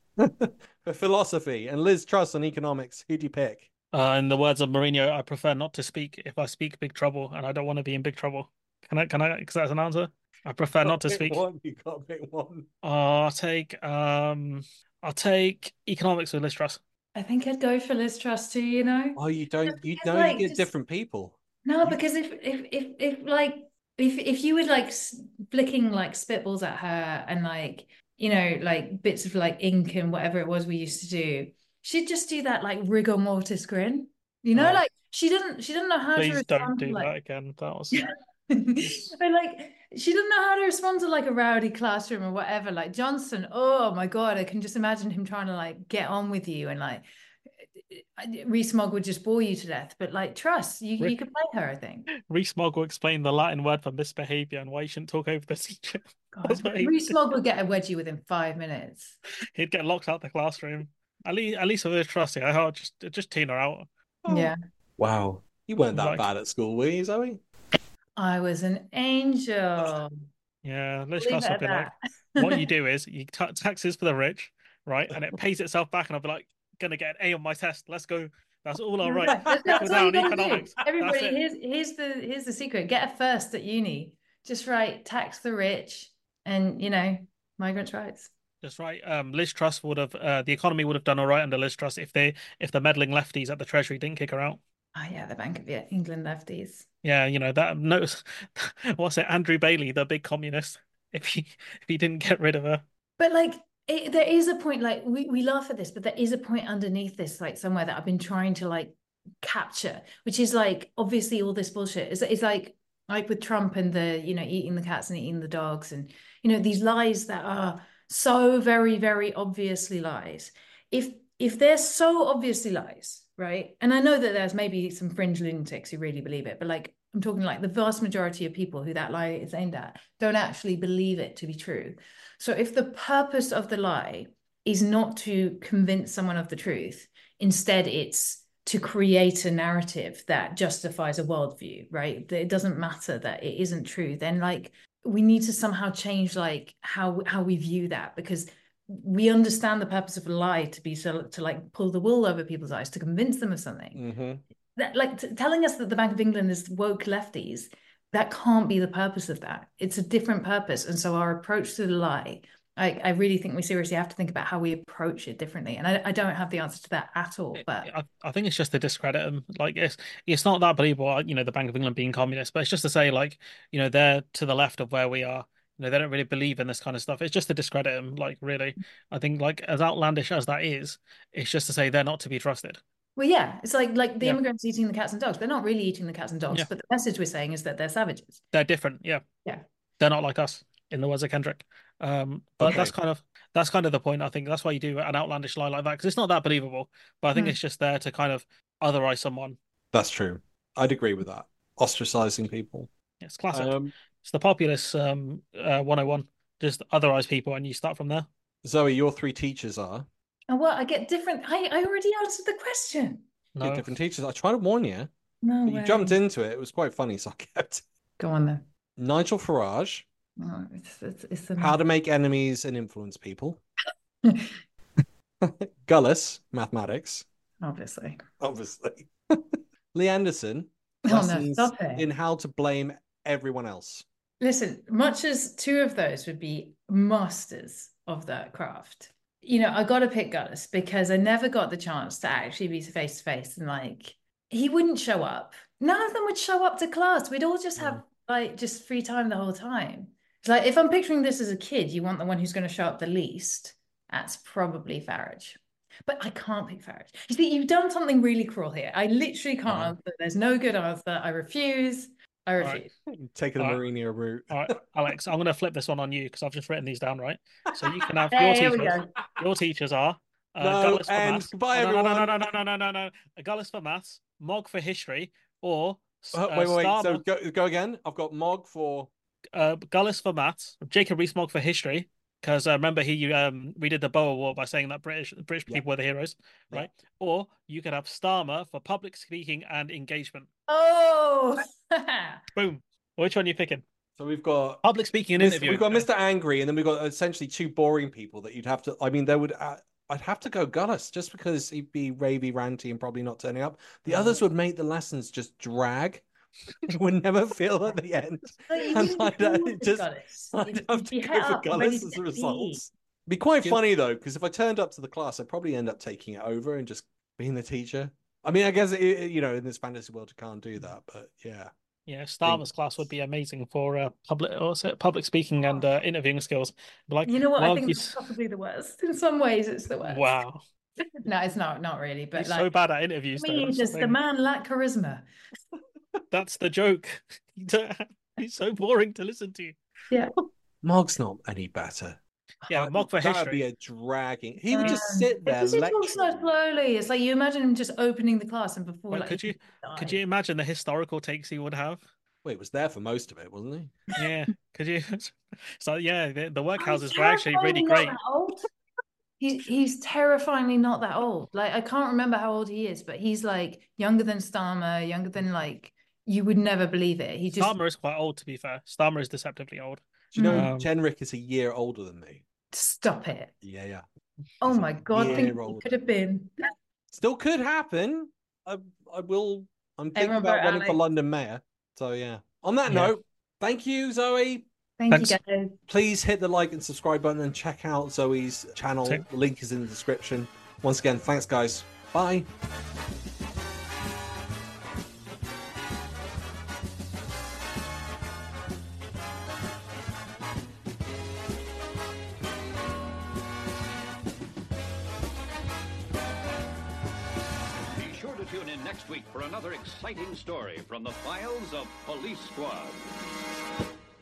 for philosophy, and Liz Truss on economics. Who do you pick? Uh, in the words of Mourinho, I prefer not to speak. If I speak, big trouble, and I don't want to be in big trouble. Can I? Can I? Because that's an answer. I prefer not to speak. One. You got to pick one. Uh, I'll take. Um, I'll take economics with Liz Truss. I think I'd go for Liz Truss too. You know. Oh, you don't. You know, like, you get just... different people. No, because if if if if like if if you were like flicking like spitballs at her and like, you know, like bits of like ink and whatever it was we used to do, she'd just do that like rigor mortis grin, you know, oh. like she doesn't she doesn't know how Please to don't do to, like... that again. That was but like she doesn't know how to respond to like a rowdy classroom or whatever. Like Johnson, oh my god, I can just imagine him trying to like get on with you, and like Rees-Mogg would just bore you to death. But like Truss, you, you could play her, I think. Rees-Mogg will explain the Latin word for misbehavior and why you shouldn't talk over the teacher. Rees-Mogg would get a wedgie within five minutes. He'd get locked out of the classroom. At least, at least with his trust, I oh, just just tune her out. Oh. Yeah. Wow, you weren't that like... bad at school, were you, Zoe? I was an angel. Yeah, Liz Truss would be like, what you do is you t- taxes for the rich, right, and it pays itself back, and I'll be like, gonna get an A on my test. Let's go. That's all I'll write. That's, that's all economics. Everybody, here's here's the here's the secret. Get a first at uni. Just write tax the rich, and you know, migrants' rights. Just right. Um, Liz Truss would have uh, the economy would have done all right under Liz Truss if they if the meddling lefties at the Treasury didn't kick her out. Oh yeah, the Bank of England lefties. Yeah, you know that. Notice what's it? Andrew Bailey, the big communist. If he if he didn't get rid of her. But like. It, there is a point, like we, we laugh at this, but there is a point underneath this, like somewhere that I've been trying to like capture, which is like obviously all this bullshit is it's like like with Trump and the, you know, eating the cats and eating the dogs, and you know, these lies that are so very very obviously lies. If if they're so obviously lies, right? And I know that there's maybe some fringe lunatics who really believe it, but like I'm talking like the vast majority of people who that lie is aimed at don't actually believe it to be true. So if the purpose of the lie is not to convince someone of the truth, instead it's to create a narrative that justifies a worldview, right? It doesn't matter that it isn't true. Then like we need to somehow change like how how we view that, because we understand the purpose of a lie to be so to like pull the wool over people's eyes, to convince them of something. Mm-hmm. That like t- telling us that the Bank of England is woke lefties, that can't be the purpose of that. It's a different purpose. And so our approach to the lie I, I really think we seriously have to think about how we approach it differently. And I, I don't have the answer to that at all. But I, I think it's just to discredit them. Like it's it's not that believable, you know, the Bank of England being communist, but it's just to say like, you know, they're to the left of where we are. You know, they don't really believe in this kind of stuff. It's just to discredit them. Like really, I think like as outlandish as that is, it's just to say they're not to be trusted. well, yeah, it's like like the Yeah. immigrants eating the cats and dogs. They're not really eating the cats and dogs, Yeah. but the message we're saying is that they're savages. They're different. Yeah. Yeah. They're not like us, in the words of Kendrick. Um, but Okay. that's kind of that's kind of the point. I think that's why you do an outlandish lie like that because it's not that believable. But I think Hmm. it's just there to kind of otherize someone. That's true. I'd agree with that. Ostracizing people. It's classic. Um, It's the populist um uh, one oh one. Just otherize people and you start from there. Zoe, your three teachers are And what I get different. I, I already answered the question. You're No. different teachers. I tried to warn you, No but you way. jumped into it. It was quite funny, so I kept Go on then. Nigel Farage, Oh, it's it's, it's the how to make enemies and influence people. Gullis, mathematics, obviously. obviously. Lee Anderson, Oh no, lessons stop it. in how to blame everyone else. Listen, much as two of those would be masters of that craft, you know, I got to pick Gullis because I never got the chance to actually be face to face and like he wouldn't show up. None of them would show up to class. We'd all just have like just free time the whole time. It's like if I'm picturing this as a kid, you want the one who's going to show up the least. That's probably Farage. But I can't pick Farage. You see, you've done something really cruel here. I literally can't Uh-huh. answer. There's no good answer. I refuse. I All refuse. right. Taking the All right. Mourinho route. All right, Alex, I'm going to flip this one on you because I've just written these down, right? So you can have Hey, your here we teachers. go. Your teachers are uh, No, Gullis for and maths. goodbye, Oh, no, no, no, everyone. no, no, no, no, no, no. A Gullis for maths, Mog for history, or Uh, uh, wait, wait, wait. So Starmer, go, go again. I've got Mog for. uh, Gullis for maths, Jacob Rees-Mogg for history. Because uh, remember, he um we did the Boer War by saying that British British Yeah. people were the heroes, Yeah. right? Or you could have Starmer for public speaking and engagement. Oh, Boom. Which one are you picking? So we've got. Public speaking and Mis- interviewing. We've got Mister Angry, and then we've got essentially two boring people that you'd have to. I mean, they would. Uh, I'd have to go Gullis just because he'd be ravey, ranty, and probably not turning up. The others would make the lessons just drag. You would never feel at the end. Like, you And wouldn't I'd, be uh, with just- Gullis. I'd You'd- have you'd to be go het for up, ready Gullis to as get the beat. results. Be quite Yeah. funny though, because if I turned up to the class, I'd probably end up taking it over and just being the teacher. I mean, I guess it, it- you know, in this fantasy world, you can't do that, but yeah. Yeah, Starmer's class would be amazing for uh, public also public speaking and uh, interviewing skills. But like, You know what? I well, think he's- it's possibly the worst. In some ways, it's the worst. wow, No, it's not. Not really. But he's like, so bad at interviews. I Though. mean, That's the just the thing. man lacked charisma. That's the joke. You don't- he's so boring to listen to. Yeah. Mog's not any better. Yeah, That- Mog for That would history. be a dragging. He would just Um, sit there Because he talks so lecturing. slowly. It's like you imagine him just opening the class and before Well, like could he you- died. Could you imagine the historical takes he would have? Wait, was there for most of it, wasn't he? Yeah, could you? So yeah, the, the Oh, workhouses he's were actually really terrifyingly not great. that old. He's he's terrifyingly not that old. Like I can't remember how old he is, but he's like younger than Starmer, younger than like you would never believe it. He just Starmer is quite old, to be fair. Starmer is deceptively old. Do you know Um, Jenrick is a year older than me? stop it. Yeah, yeah. Oh He's a my god, year think what older. could have been. Still could happen. I, I will. I'm thinking Everyone about vote running for Alex. London mayor. So yeah. On that Yeah. note, thank you, Zoe. Thank Thanks. you guys. Please hit the like and subscribe button and check out Zoe's channel. Tick. The link is in the description. Once again, thanks, guys. Bye. Be sure to tune in next week for another exciting story from the files of Police Squad.